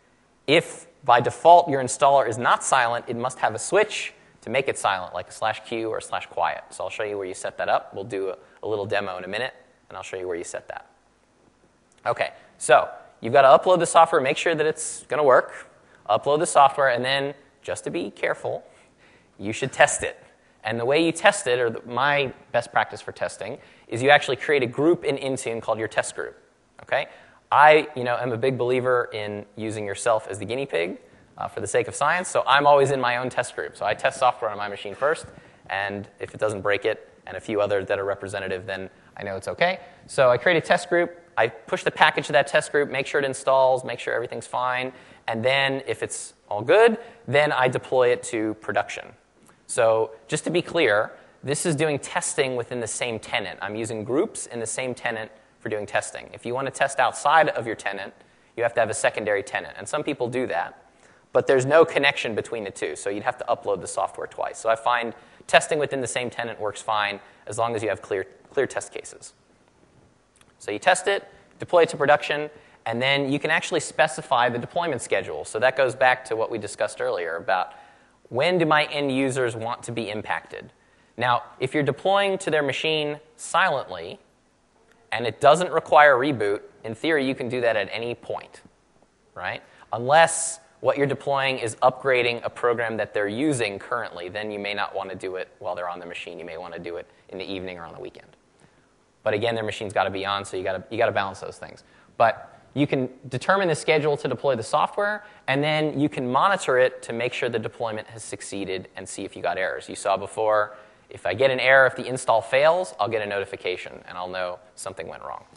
[SPEAKER 1] If, by default, your installer is not silent, it must have a switch to make it silent, like a slash Q or a slash quiet. So I'll show you where you set that up. We'll do a, a little demo in a minute, and I'll show you where you set that. Okay, so you've got to upload the software, make sure that it's going to work, upload the software, and then, just to be careful, you should test it. And the way you test it, or the, my best practice for testing, is you actually create a group in Intune called your test group. Okay? I you know, am a big believer in using yourself as the guinea pig. uh, for the sake of science. So I'm always in my own test group. So I test software on my machine first, and if it doesn't break it, and a few others that are representative, then I know it's OK. So I create a test group. I push the package to that test group, make sure it installs, make sure everything's fine. And then if it's all good, then I deploy it to production. So just to be clear, this is doing testing within the same tenant. I'm using groups in the same tenant for doing testing. If you want to test outside of your tenant, you have to have a secondary tenant. And some people do that. But there's no connection between the two. So you'd have to upload the software twice. So I find testing within the same tenant works fine as long as you have clear, clear test cases. So you test it, deploy it to production, and then you can actually specify the deployment schedule. So that goes back to what we discussed earlier about when do my end users want to be impacted. Now, if you're deploying to their machine silently and it doesn't require a reboot, in theory, you can do that at any point, right? Unless what you're deploying is upgrading a program that they're using currently, then you may not want to do it while they're on the machine. You may want to do it in the evening or on the weekend. But again, their machine's got to be on, so you got to you got to balance those things. But you can determine the schedule to deploy the software, and then you can monitor it to make sure the deployment has succeeded and see if you got errors. You saw before, if I get an error, if the install fails, I'll get a notification, and I'll know something went wrong.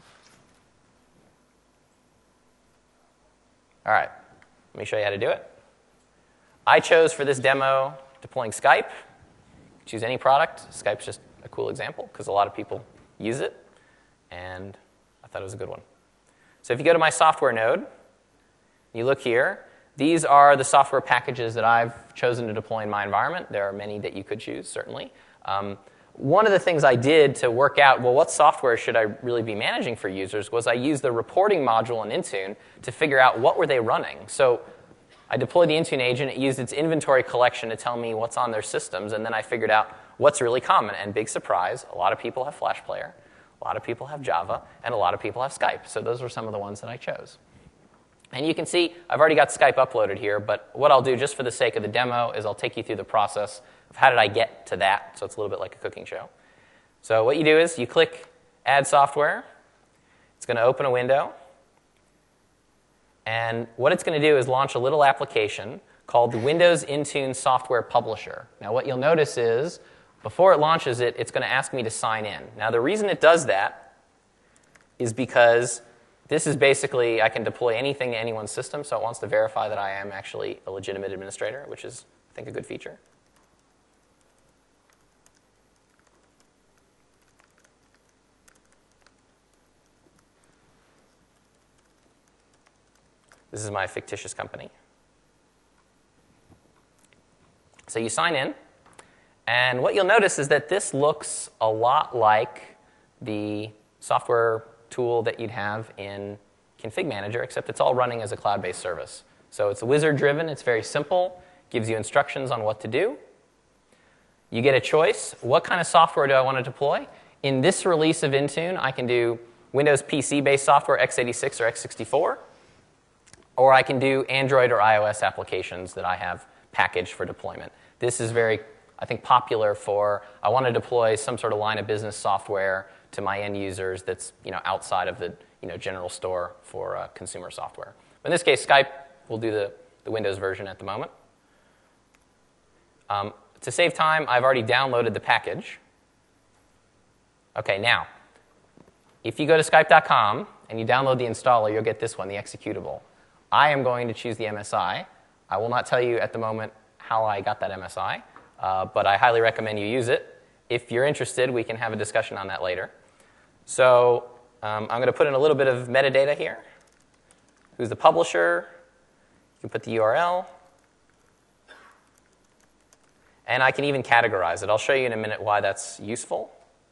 [SPEAKER 1] All right, let me show you how to do it. I chose for this demo deploying Skype. Choose any product. Skype's just a cool example because a lot of people use it, and I thought it was a good one. So if you go to my software node, you look here. These are the software packages that I've chosen to deploy in my environment. There are many that you could choose, certainly. Um, one of the things I did to work out, well, what software should I really be managing for users, was I used the reporting module in Intune to figure out what were they running. So I deployed the Intune agent. It used its inventory collection to tell me what's on their systems, and then I figured out what's really common. And big surprise, a lot of people have Flash Player, a lot of people have Java, and a lot of people have Skype. So those were some of the ones that I chose. And you can see I've already got Skype uploaded here, but what I'll do just for the sake of the demo is I'll take you through the process of how did I get to that, so it's a little bit like a cooking show. So what you do is you click Add Software. It's going to open a window. And what it's going to do is launch a little application called the Windows Intune Software Publisher. Now what you'll notice is before it launches it, it's going to ask me to sign in. Now the reason it does that is because this is basically, I can deploy anything to anyone's system, so it wants to verify that I am actually a legitimate administrator, which is, I think, a good feature. This is my fictitious company. So you sign in, and what you'll notice is that this looks a lot like the software tool that you'd have in Config Manager, except it's all running as a cloud-based service. So it's wizard-driven. It's very simple. Gives you instructions on what to do. You get a choice. What kind of software do I want to deploy? In this release of Intune, I can do Windows P C-based software, x eighty-six or x sixty-four, or I can do Android or iOS applications that I have packaged for deployment. This is very, I think, popular for, I want to deploy some sort of line of business software to my end users that's, you know, outside of the, you know, general store for uh, consumer software. But in this case, Skype will do the, the Windows version at the moment. Um, to save time, I've already downloaded the package. OK, now, if you go to Skype dot com and you download the installer, you'll get this one, the executable. I am going to choose the M S I. I will not tell you at the moment how I got that M S I, uh, but I highly recommend you use it. If you're interested, we can have a discussion on that later. So um, I'm going to put in a little bit of metadata here. Who's the publisher? You can put the U R L. And I can even categorize it. I'll show you in a minute why that's useful.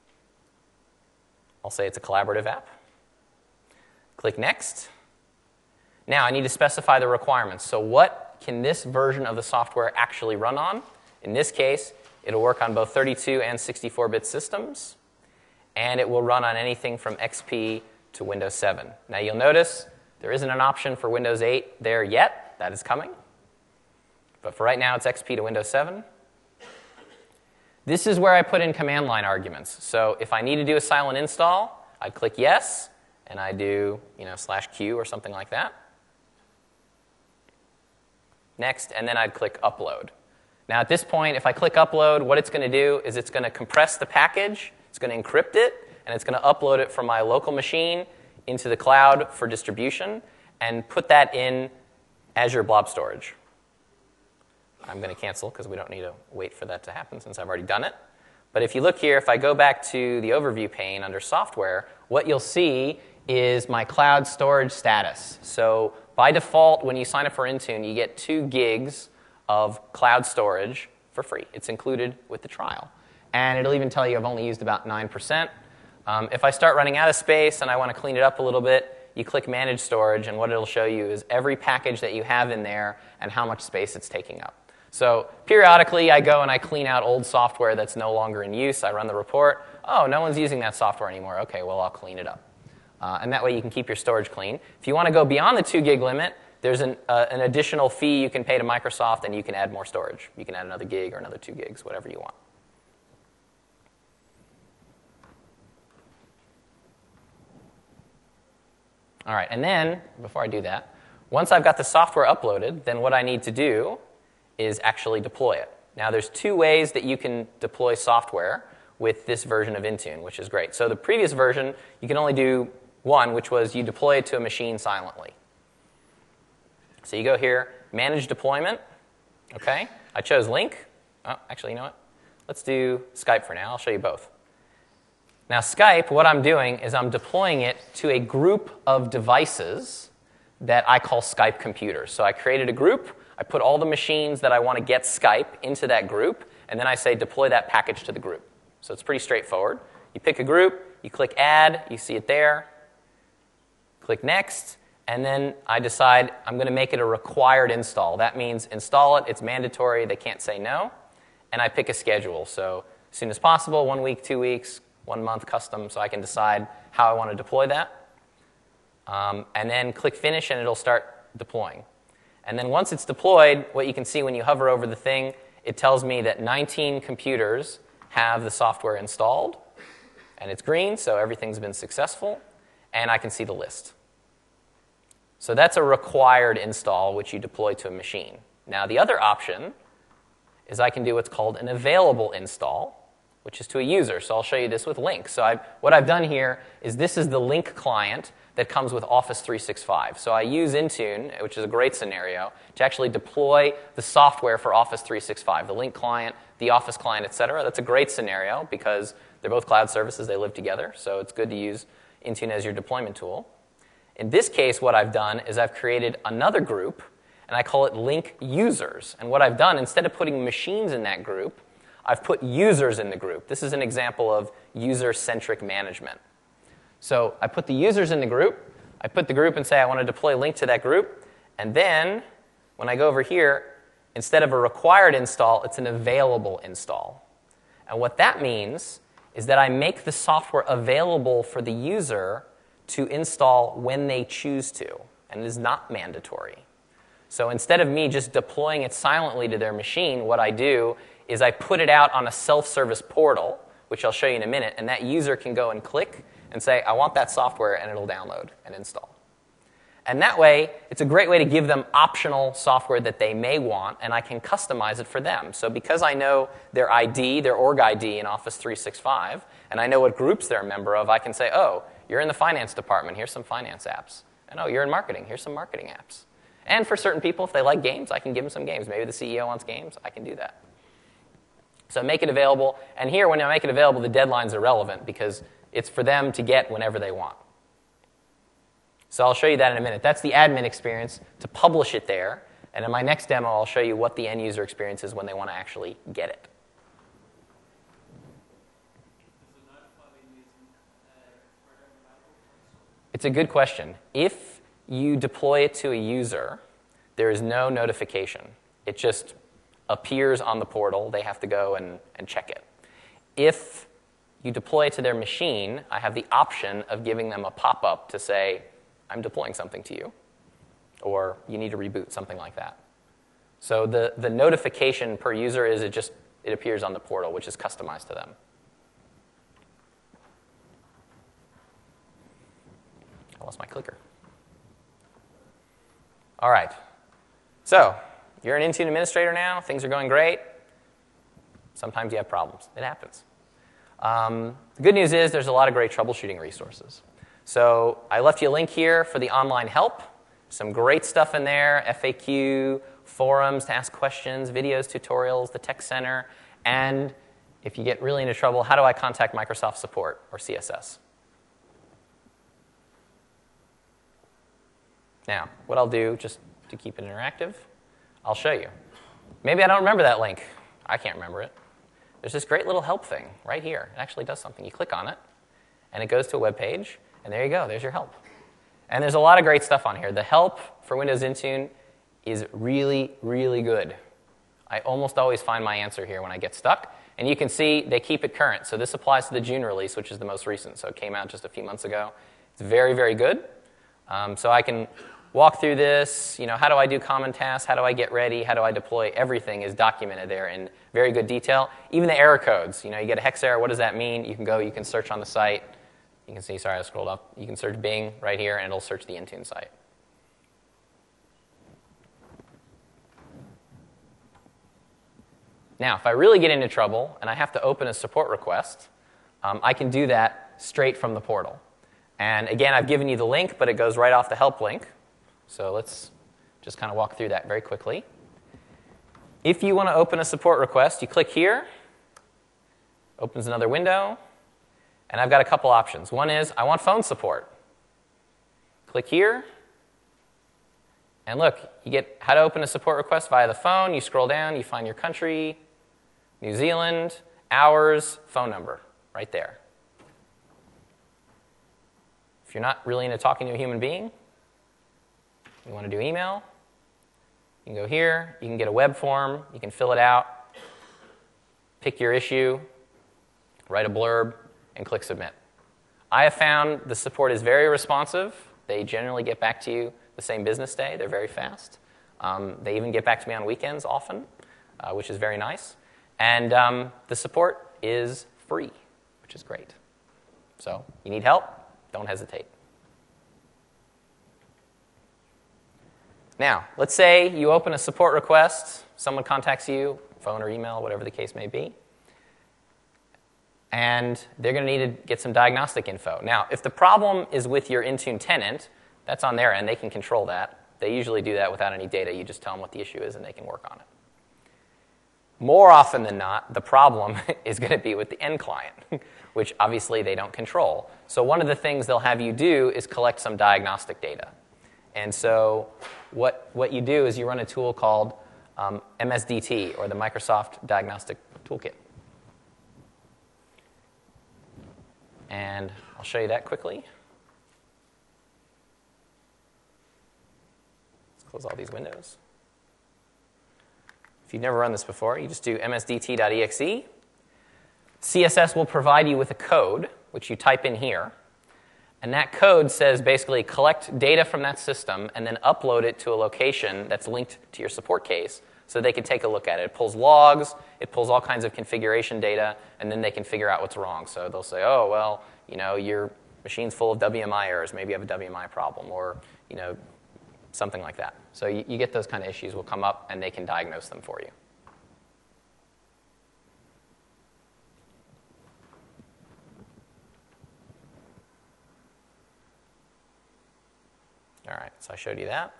[SPEAKER 1] I'll say it's a collaborative app. Click Next. Now I need to specify the requirements. So what can this version of the software actually run on? In this case, it'll work on both thirty-two and sixty-four bit systems. And it will run on anything from X P to Windows seven. Now you'll notice there isn't an option for Windows eight there yet. That is coming. But for right now, it's X P to Windows seven. This is where I put in command line arguments. So if I need to do a silent install, I click yes, and I do, you know, slash Q or something like that. next, and then I'd click upload. Now at this point, if I click upload, what it's going to do is it's going to compress the package, it's going to encrypt it, and it's going to upload it from my local machine into the cloud for distribution and put that in Azure Blob Storage. I'm going to cancel because we don't need to wait for that to happen since I've already done it. But if you look here, if I go back to the overview pane under software, what you'll see is my cloud storage status. So by default, when you sign up for Intune, you get two gigs of cloud storage for free. It's included with the trial. And it'll even tell you I've only used about nine percent. Um, if I start running out of space and I want to clean it up a little bit, you click Manage Storage, and what it'll show you is every package that you have in there and how much space it's taking up. So periodically, I go and I clean out old software that's no longer in use. I run the report. Oh, no one's using that software anymore. OK, well, I'll clean it up. Uh, and that way, you can keep your storage clean. If you want to go beyond the two gig limit, there's an, uh, an additional fee you can pay to Microsoft, and you can add more storage. You can add another gig or another two gigs, whatever you want. All right, and then, before I do that, once I've got the software uploaded, then what I need to do is actually deploy it. Now, there's two ways that you can deploy software with this version of Intune, which is great. So the previous version, you can only do one, which was you deploy it to a machine silently. So you go here, Manage Deployment. OK, I chose Link. Oh, actually, you know what? Let's do Skype for now. I'll show you both. Now, Skype, what I'm doing is I'm deploying it to a group of devices that I call Skype computers. So I created a group. I put all the machines that I want to get Skype into that group, and then I say deploy that package to the group. So it's pretty straightforward. You pick a group, you click Add, you see it there. Click Next, and then I decide I'm going to make it a required install. That means install it. It's mandatory. They can't say no. And I pick a schedule. So as soon as possible, one week, two weeks, one month custom, so I can decide how I want to deploy that. Um, and then click Finish, and it'll start deploying. And then once it's deployed, what you can see when you hover over the thing, it tells me that nineteen computers have the software installed. And it's green, so everything's been successful. And I can see the list. So that's a required install, which you deploy to a machine. Now, the other option is I can do what's called an available install, which is to a user. So I'll show you this with Link. So I've, what I've done here is this is the Link client that comes with Office three sixty-five. So I use Intune, which is a great scenario, to actually deploy the software for Office three sixty-five, the Link client, the Office client, et cetera. That's a great scenario because they're both cloud services. They live together. So it's good to use Intune as your deployment tool. In this case, what I've done is I've created another group, and I call it Link Users. And what I've done, instead of putting machines in that group, I've put users in the group. This is an example of user-centric management. So I put the users in the group. I put the group and say I want to deploy Link to that group. And then when I go over here, instead of a required install, it's an available install. And what that means is that I make the software available for the user to install when they choose to. And it is not mandatory. So instead of me just deploying it silently to their machine, what I do is I put it out on a self-service portal, which I'll show you in a minute, and that user can go and click and say, I want that software, and it'll download and install. And that way, it's a great way to give them optional software that they may want, and I can customize it for them. So because I know their I D, their org I D in Office three sixty-five, and I know what groups they're a member of, I can say, oh, you're in the finance department, here's some finance apps. And oh, you're in marketing, here's some marketing apps. And for certain people, if they like games, I can give them some games. Maybe the C E O wants games, I can do that. So make it available. And here, when I make it available, the deadline's irrelevant because it's for them to get whenever they want. So I'll show you that in a minute. That's the admin experience to publish it there. And in my next demo, I'll show you what the end user experience is when they want to actually get it. It's a good question. If you deploy it to a user, there is no notification. It just appears on the portal. They have to go and, and check it. If you deploy it to their machine, I have the option of giving them a pop-up to say, I'm deploying something to you, or you need to reboot, something like that. So the, the notification per user is it just it appears on the portal, which is customized to them. I lost my clicker. All right. So You're an Intune administrator now. Things are going great. Sometimes you have problems. It happens. Um, the good news is there's a lot of great troubleshooting resources. So I left you a link here for the online help. Some great stuff in there, F A Q, forums to ask questions, videos, tutorials, the Tech Center, and if you get really into trouble, how do I contact Microsoft Support or C S S? Now, what I'll do, just to keep it interactive, I'll show you. Maybe I don't remember that link. I can't remember it. There's this great little help thing right here. It actually does something. You click on it, and it goes to a web page, and there you go. There's your help. And there's a lot of great stuff on here. The help for Windows Intune is really, really good. I almost always find my answer here when I get stuck. And you can see they keep it current. So this applies to the June release, which is the most recent. So it came out just a few months ago. It's very, very good. Um, so I can walk through this. You know, how do I do common tasks? How do I get ready? How do I deploy? Everything is documented there in very good detail. Even the error codes. You know, you get a hex error. What does that mean? You can go. You can search on the site. You can see, sorry, I scrolled up. You can search Bing right here, and it'll search the Intune site. Now, if I really get into trouble and I have to open a support request, um, I can do that straight from the portal. And again, I've given you the link, but it goes right off the help link. So let's just kind of walk through that very quickly. If you want to open a support request, you click here. Opens another window. And I've got a couple options. One is, I want phone support. Click here. And look, you get how to open a support request via the phone. You scroll down, you find your country, New Zealand, hours, phone number, right there. If you're not really into talking to a human being, you want to do email, you can go here, you can get a web form, you can fill it out, pick your issue, write a blurb, and click submit. I have found the support is very responsive. They generally get back to you the same business day. They're very fast. Um, they even get back to me on weekends often, uh, which is very nice. And um, the support is free, which is great. So you need help? Don't hesitate. Now, let's say you open a support request. Someone contacts you, phone or email, whatever the case may be. And they're going to need to get some diagnostic info. Now, if the problem is with your Intune tenant, that's on their end. They can control that. They usually do that without any data. You just tell them what the issue is, and they can work on it. More often than not, the problem is going to be with the end client, which obviously they don't control. So one of the things they'll have you do is collect some diagnostic data. And so what, what you do is you run a tool called um, M S D T, or the Microsoft Diagnostic Toolkit. And I'll show you that quickly. Let's close all these windows. If you've never run this before, you just do M S D T dot E X E. C S S will provide you with a code, which you type in here. And that code says basically collect data from that system and then upload it to a location that's linked to your support case so they can take a look at it. It pulls logs, it pulls all kinds of configuration data, and then they can figure out what's wrong. So they'll say, oh, well, you know, your machine's full of W M I errors. Maybe you have a W M I problem, or, you know, something like that. So you, you get those kind of issues will come up, and they can diagnose them for you. All right, so I showed you that.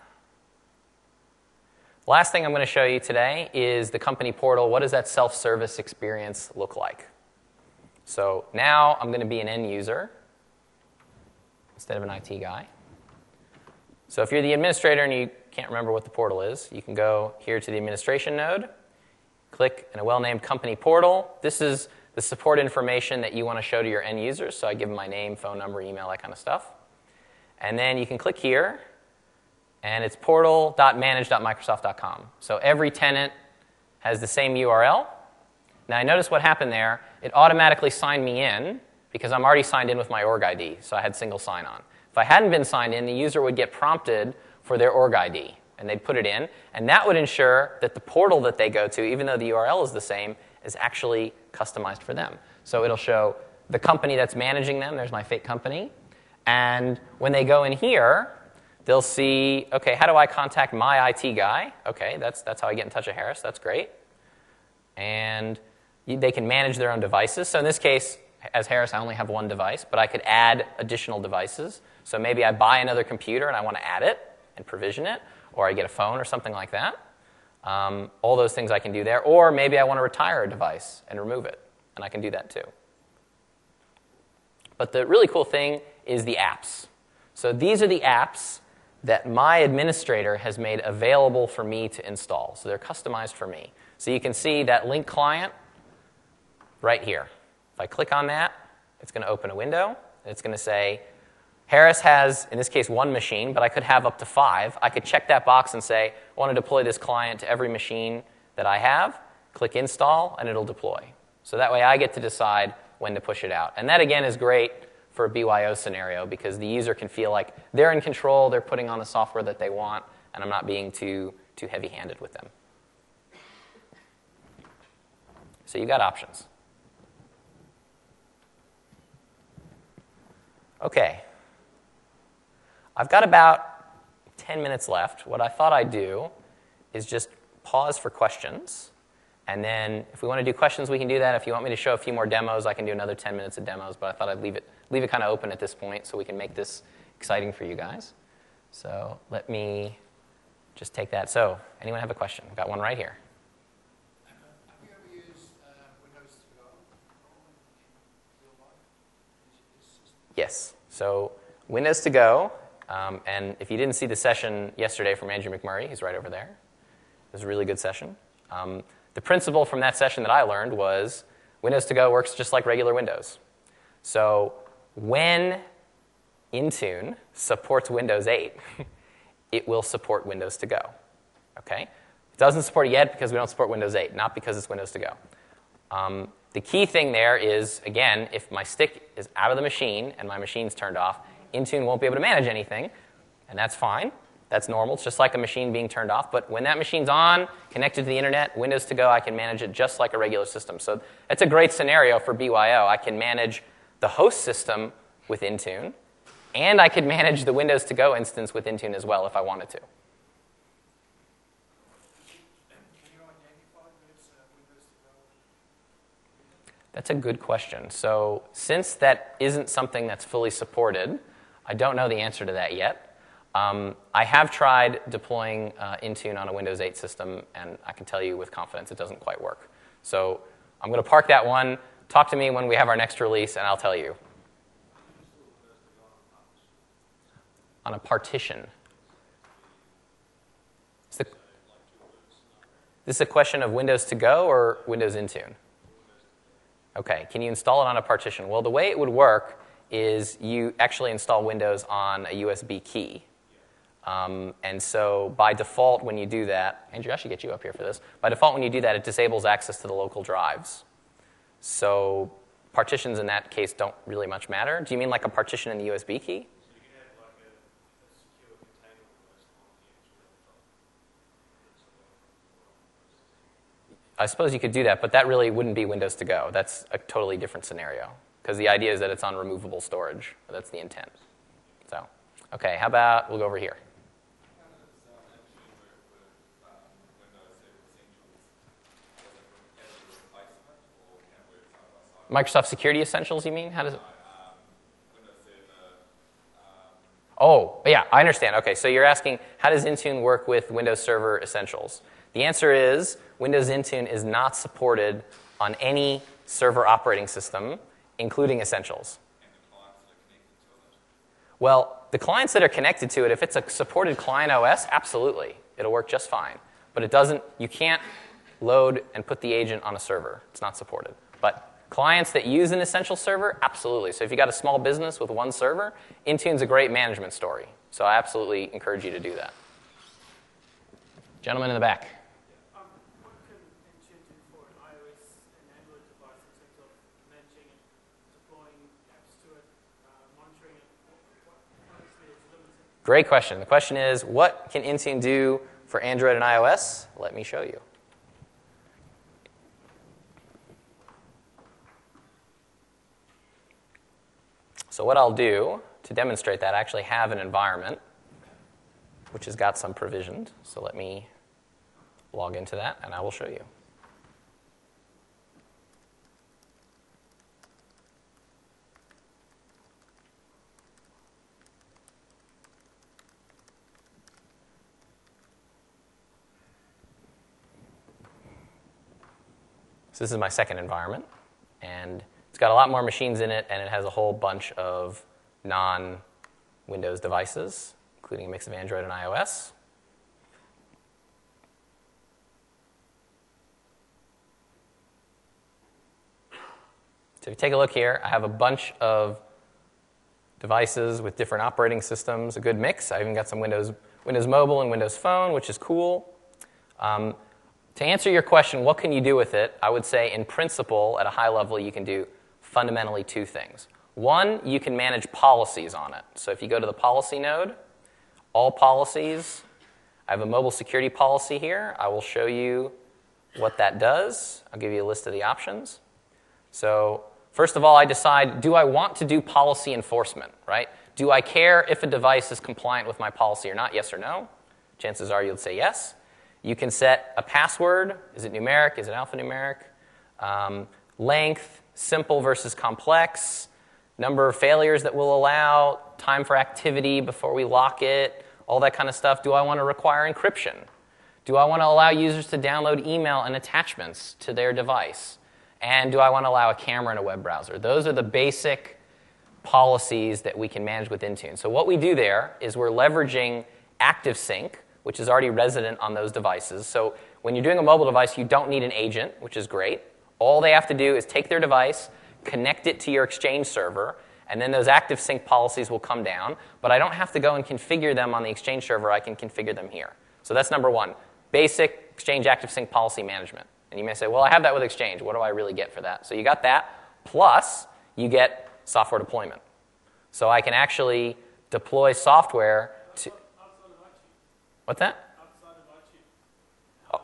[SPEAKER 1] Last thing I'm going to show you today is the company portal. What does that self-service experience look like? So now I'm going to be an end user instead of an I T guy. So if you're the administrator and you can't remember what the portal is, you can go here to the administration node, click in a well-named company portal. This is the support information that you want to show to your end users. So I give them my name, phone number, email, that kind of stuff. And then you can click here, and it's portal dot manage dot microsoft dot com. So every tenant has the same U R L. Now, I noticed what happened there. It automatically signed me in because I'm already signed in with my org I D, so I had single sign-on. If I hadn't been signed in, the user would get prompted for their org I D, and they'd put it in, and that would ensure that the portal that they go to, even though the U R L is the same, is actually customized for them. So it'll show the company that's managing them. There's my fake company. And when they go in here, they'll see, okay, how do I contact my I T guy? Okay, that's, that's how I get in touch with Harris. That's great. And they can manage their own devices. So in this case, as Harris, I only have one device, but I could add additional devices. So maybe I buy another computer and I want to add it and provision it, or I get a phone or something like that. Um, all those things I can do there. Or maybe I want to retire a device and remove it, and I can do that too. But the really cool thing is the apps. So these are the apps that my administrator has made available for me to install. So they're customized for me. So you can see that link client right here. If I click on that, it's going to open a window. And it's going to say, Harris has, in this case, one machine, but I could have up to five. I could check that box and say, I want to deploy this client to every machine that I have. Click Install, and it'll deploy. So that way I get to decide when to push it out. And that, again, is great for a B Y O scenario because the user can feel like they're in control, they're putting on the software that they want, and I'm not being too, too heavy-handed with them. So you got options. Okay. I've got about ten minutes left. What I thought I'd do is just pause for questions. And then if we want to do questions, we can do that. If you want me to show a few more demos, I can do another ten minutes of demos. But I thought I'd leave it, leave it kind of open at this point so we can make this exciting for you guys. So let me just take that. So anyone have a question? I've got one right here.
[SPEAKER 2] Have you ever used uh, Windows to Go in real life?
[SPEAKER 1] Yes. So Windows to Go. Um, and if you didn't see the session yesterday from Andrew McMurray, he's right over there. It was a really good session. Um, the principle from that session that I learned was Windows to Go works just like regular Windows. So when Intune supports Windows eight, it will support Windows to Go. Okay? It doesn't support it yet because we don't support Windows eight, not because it's Windows to Go. Um, the key thing there is, again, if my stick is out of the machine and my machine's turned off, Intune won't be able to manage anything, and that's fine. That's normal. It's just like a machine being turned off. But when that machine's on, connected to the internet, Windows to Go, I can manage it just like a regular system. So that's a great scenario for B Y O. I can manage the host system with Intune, and I could manage the Windows to Go instance with Intune as well if I wanted to.
[SPEAKER 2] Can you identify this uh, Windows to Go?
[SPEAKER 1] That's a good question. So since that isn't something that's fully supported, I don't know the answer to that yet. Um, I have tried deploying uh, Intune on a Windows eight system, and I can tell you with confidence it doesn't quite work. So I'm going to park that one. Talk to me when we have our next release, and I'll tell you. On a partition. Is the, this is a question of Windows to Go or Windows Intune? Okay, can you install it on a partition? Well, the way it would work is you actually install Windows on a U S B key. Um, and so by default, when you do that, Andrew, I should get you up here for this. By default, when you do that, it disables access to the local drives. So partitions in that case don't really much matter. Do you mean like a partition in the U S B key? I suppose you could do that, but that really wouldn't be Windows to Go. That's a totally different scenario, because the idea is that it's on removable storage. That's the intent. So, okay, how about we'll go over here. Microsoft Security Essentials, you mean? How does it? Oh, yeah, I understand. Okay, so you're asking, how does Intune work with Windows Server Essentials? The answer is Windows Intune is not supported on any server operating system, including Essentials. Well, the clients that are connected to it, if it's a supported client O S, absolutely. It'll work just fine. But it doesn't, you can't load and put the agent on a server. It's not supported. But clients that use an Essential server, absolutely. So if you got a small business with one server, Intune's a great management story. So I absolutely encourage you to do that. Gentleman in the back.
[SPEAKER 3] Um, what can Intune do for an iOS and Android device in terms of managing it, deploying apps to it, uh, monitoring it? What, what, honestly, it's limited.
[SPEAKER 1] Great question. The question is, what can Intune do for Android and iOS? Let me show you. So what I'll do to demonstrate that, I actually have an environment which has got some provisioned. So let me log into that, and I will show you. So this is my second environment, and it's got a lot more machines in it, and it has a whole bunch of non-Windows devices, including a mix of Android and iOS. So if you take a look here, I have a bunch of devices with different operating systems, a good mix. I even got some Windows, Windows Mobile and Windows Phone, which is cool. Um, to answer your question, what can you do with it? I would say, in principle, at a high level, you can do fundamentally two things. One, you can manage policies on it. So if you go to the policy node, all policies, I have a mobile security policy here. I will show you what that does. I'll give you a list of the options. So first of all, I decide, do I want to do policy enforcement, right? Do I care if a device is compliant with my policy or not, yes or no? Chances are you'll say yes. You can set a password. Is it numeric? Is it alphanumeric? Um, length, simple versus complex, number of failures that we'll allow, time for activity before we lock it, all that kind of stuff. Do I want to require encryption? Do I want to allow users to download email and attachments to their device? And do I want to allow a camera in a web browser? Those are the basic policies that we can manage with Intune. So what we do there is we're leveraging ActiveSync, which is already resident on those devices. So when you're doing a mobile device, you don't need an agent, which is great. All they have to do is take their device, connect it to your Exchange server, and then those ActiveSync policies will come down. But I don't have to go and configure them on the Exchange server. I can configure them here. So that's number one, basic Exchange ActiveSync policy management. And you may say, well, I have that with Exchange. What do I really get for that? So you got that, plus you get software deployment. So I can actually deploy software to... What's that? Oh.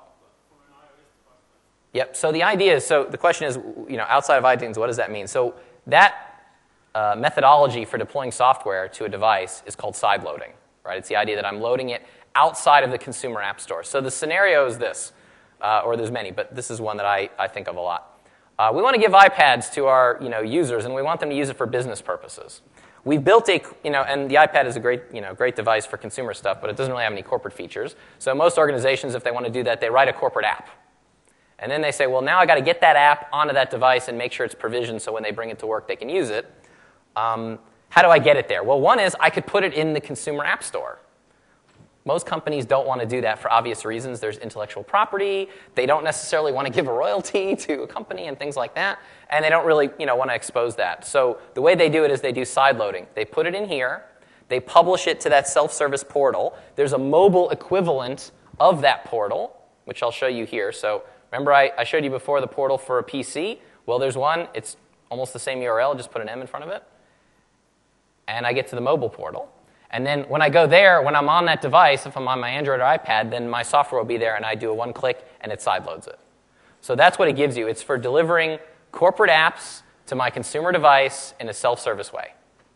[SPEAKER 1] Yep, so the idea is, so the question is, you know, outside of iTunes, what does that mean? So that uh, methodology for deploying software to a device is called sideloading, right? It's the idea that I'm loading it outside of the consumer app store. So the scenario is this, uh, or there's many, but this is one that I, I think of a lot. Uh, we want to give iPads to our, you know, users, and we want them to use it for business purposes. We've built a, you know, and the iPad is a great, you know, great device for consumer stuff, but it doesn't really have any corporate features. So most organizations, if they want to do that, they write a corporate app. And then they say, well, now I got to get that app onto that device and make sure it's provisioned so when they bring it to work, they can use it. Um, how do I get it there? Well, one is I could put it in the consumer app store. Most companies don't want to do that for obvious reasons. There's intellectual property. They don't necessarily want to give a royalty to a company and things like that. And they don't really, you know, want to expose that. So the way they do it is they do side loading. They put it in here. They publish it to that self-service portal. There's a mobile equivalent of that portal, which I'll show you here. So remember I, I showed you before the portal for a P C? Well, there's one. It's almost the same U R L. Just put an M in front of it. And I get to the mobile portal. And then when I go there, when I'm on that device, if I'm on my Android or iPad, then my software will be there, and I do a one-click, and it sideloads it. So that's what it gives you. It's for delivering corporate apps to my consumer device in a self-service way.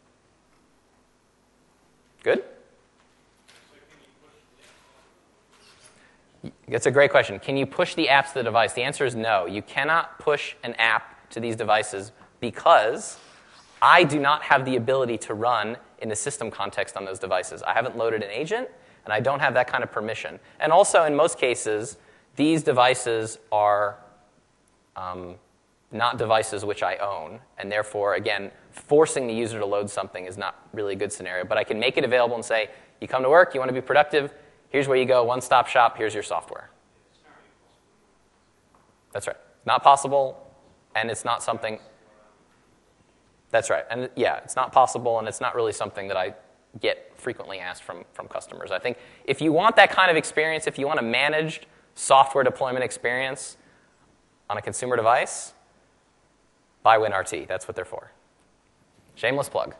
[SPEAKER 1] Good? That's a great question. Can you push the apps to the device? The answer is no. You cannot push an app to these devices because I do not have the ability to run in the system context on those devices. I haven't loaded an agent, and I don't have that kind of permission. And also, in most cases, these devices are um, not devices which I own, and therefore, again, forcing the user to load something is not really a good scenario. But I can make it available and say, you come to work, you want to be productive, here's where you go, one-stop shop, here's your software. That's right. Not possible, and it's not something... That's right. And yeah, it's not possible, and it's not really something that I get frequently asked from, from customers. I think if you want that kind of experience, if you want a managed software deployment experience on a consumer device, buy WinRT. That's what they're for. Shameless plug.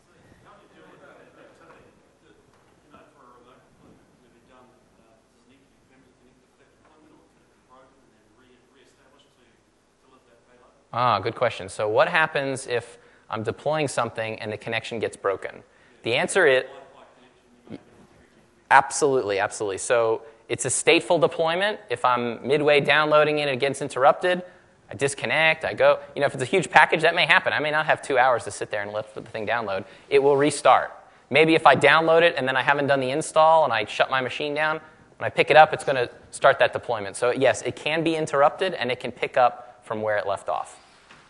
[SPEAKER 1] Ah, good question. So what happens if I'm deploying something and the connection gets broken? The answer is, Absolutely, absolutely. So it's a stateful deployment. If I'm midway downloading it and it gets interrupted, I disconnect, I go. You know, if it's a huge package, that may happen. I may not have two hours to sit there and let the thing download. It will restart. Maybe if I download it and then I haven't done the install and I shut my machine down, when I pick it up, it's going to start that deployment. So yes, it can be interrupted and it can pick up from where it left off.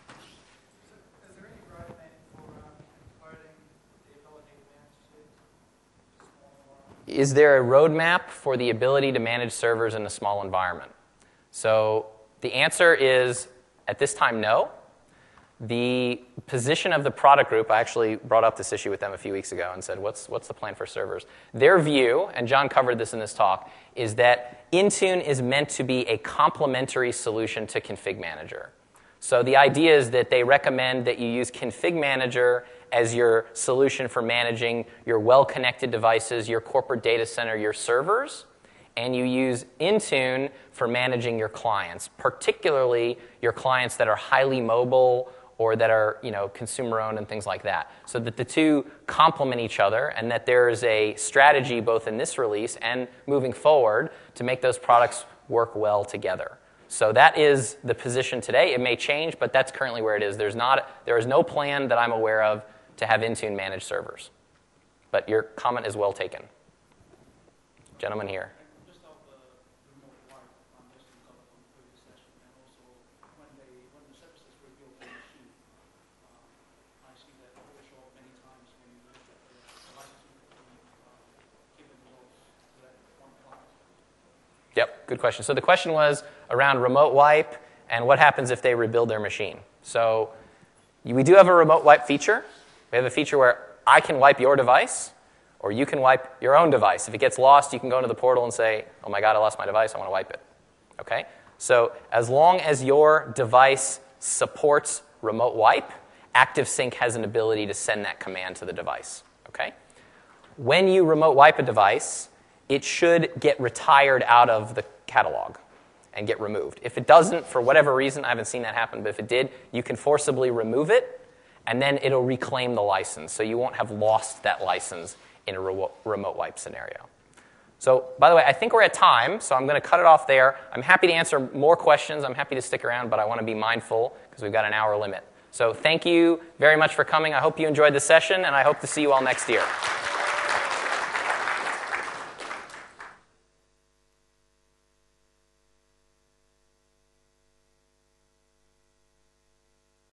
[SPEAKER 2] Is there any roadmap for um, including the ability to manage it?
[SPEAKER 1] Is there a roadmap for the ability to manage servers in a small environment? So the answer is, at this time, no. The position of the product group, I actually brought up this issue with them a few weeks ago and said, what's, what's the plan for servers? Their view, and John covered this in this talk, is that Intune is meant to be a complementary solution to Config Manager. So the idea is that they recommend that you use Config Manager as your solution for managing your well-connected devices, your corporate data center, your servers, and you use Intune for managing your clients, particularly your clients that are highly mobile or that are, you know, consumer-owned and things like that, so that the two complement each other and that there is a strategy both in this release and moving forward to make those products work well together. So that is the position today. It may change, but that's currently where it is. There's not, there is no plan that I'm aware of to have Intune manage servers. But your comment is well taken. Gentleman here.
[SPEAKER 2] Just of the remote wipe, um, just to cover from the previous session, and also when they when the services rebuild the machine, um, I see that will show up many times when you look at the devices keeping those to that one client.
[SPEAKER 1] Yep, good question. So the question was around remote wipe and what happens if they rebuild their machine. So we do have a remote wipe feature. We have a feature where I can wipe your device, or you can wipe your own device. If it gets lost, you can go into the portal and say, oh my God, I lost my device, I want to wipe it. Okay? So as long as your device supports remote wipe, ActiveSync has an ability to send that command to the device. Okay? When you remote wipe a device, it should get retired out of the catalog and get removed. If it doesn't, for whatever reason, I haven't seen that happen, but if it did, you can forcibly remove it, and then it'll reclaim the license. So you won't have lost that license in a re- remote wipe scenario. So, by the way, I think we're at time, so I'm going to cut it off there. I'm happy to answer more questions. I'm happy to stick around, but I want to be mindful because we've got an hour limit. So thank you very much for coming. I hope you enjoyed the session, and I hope to see you all next year.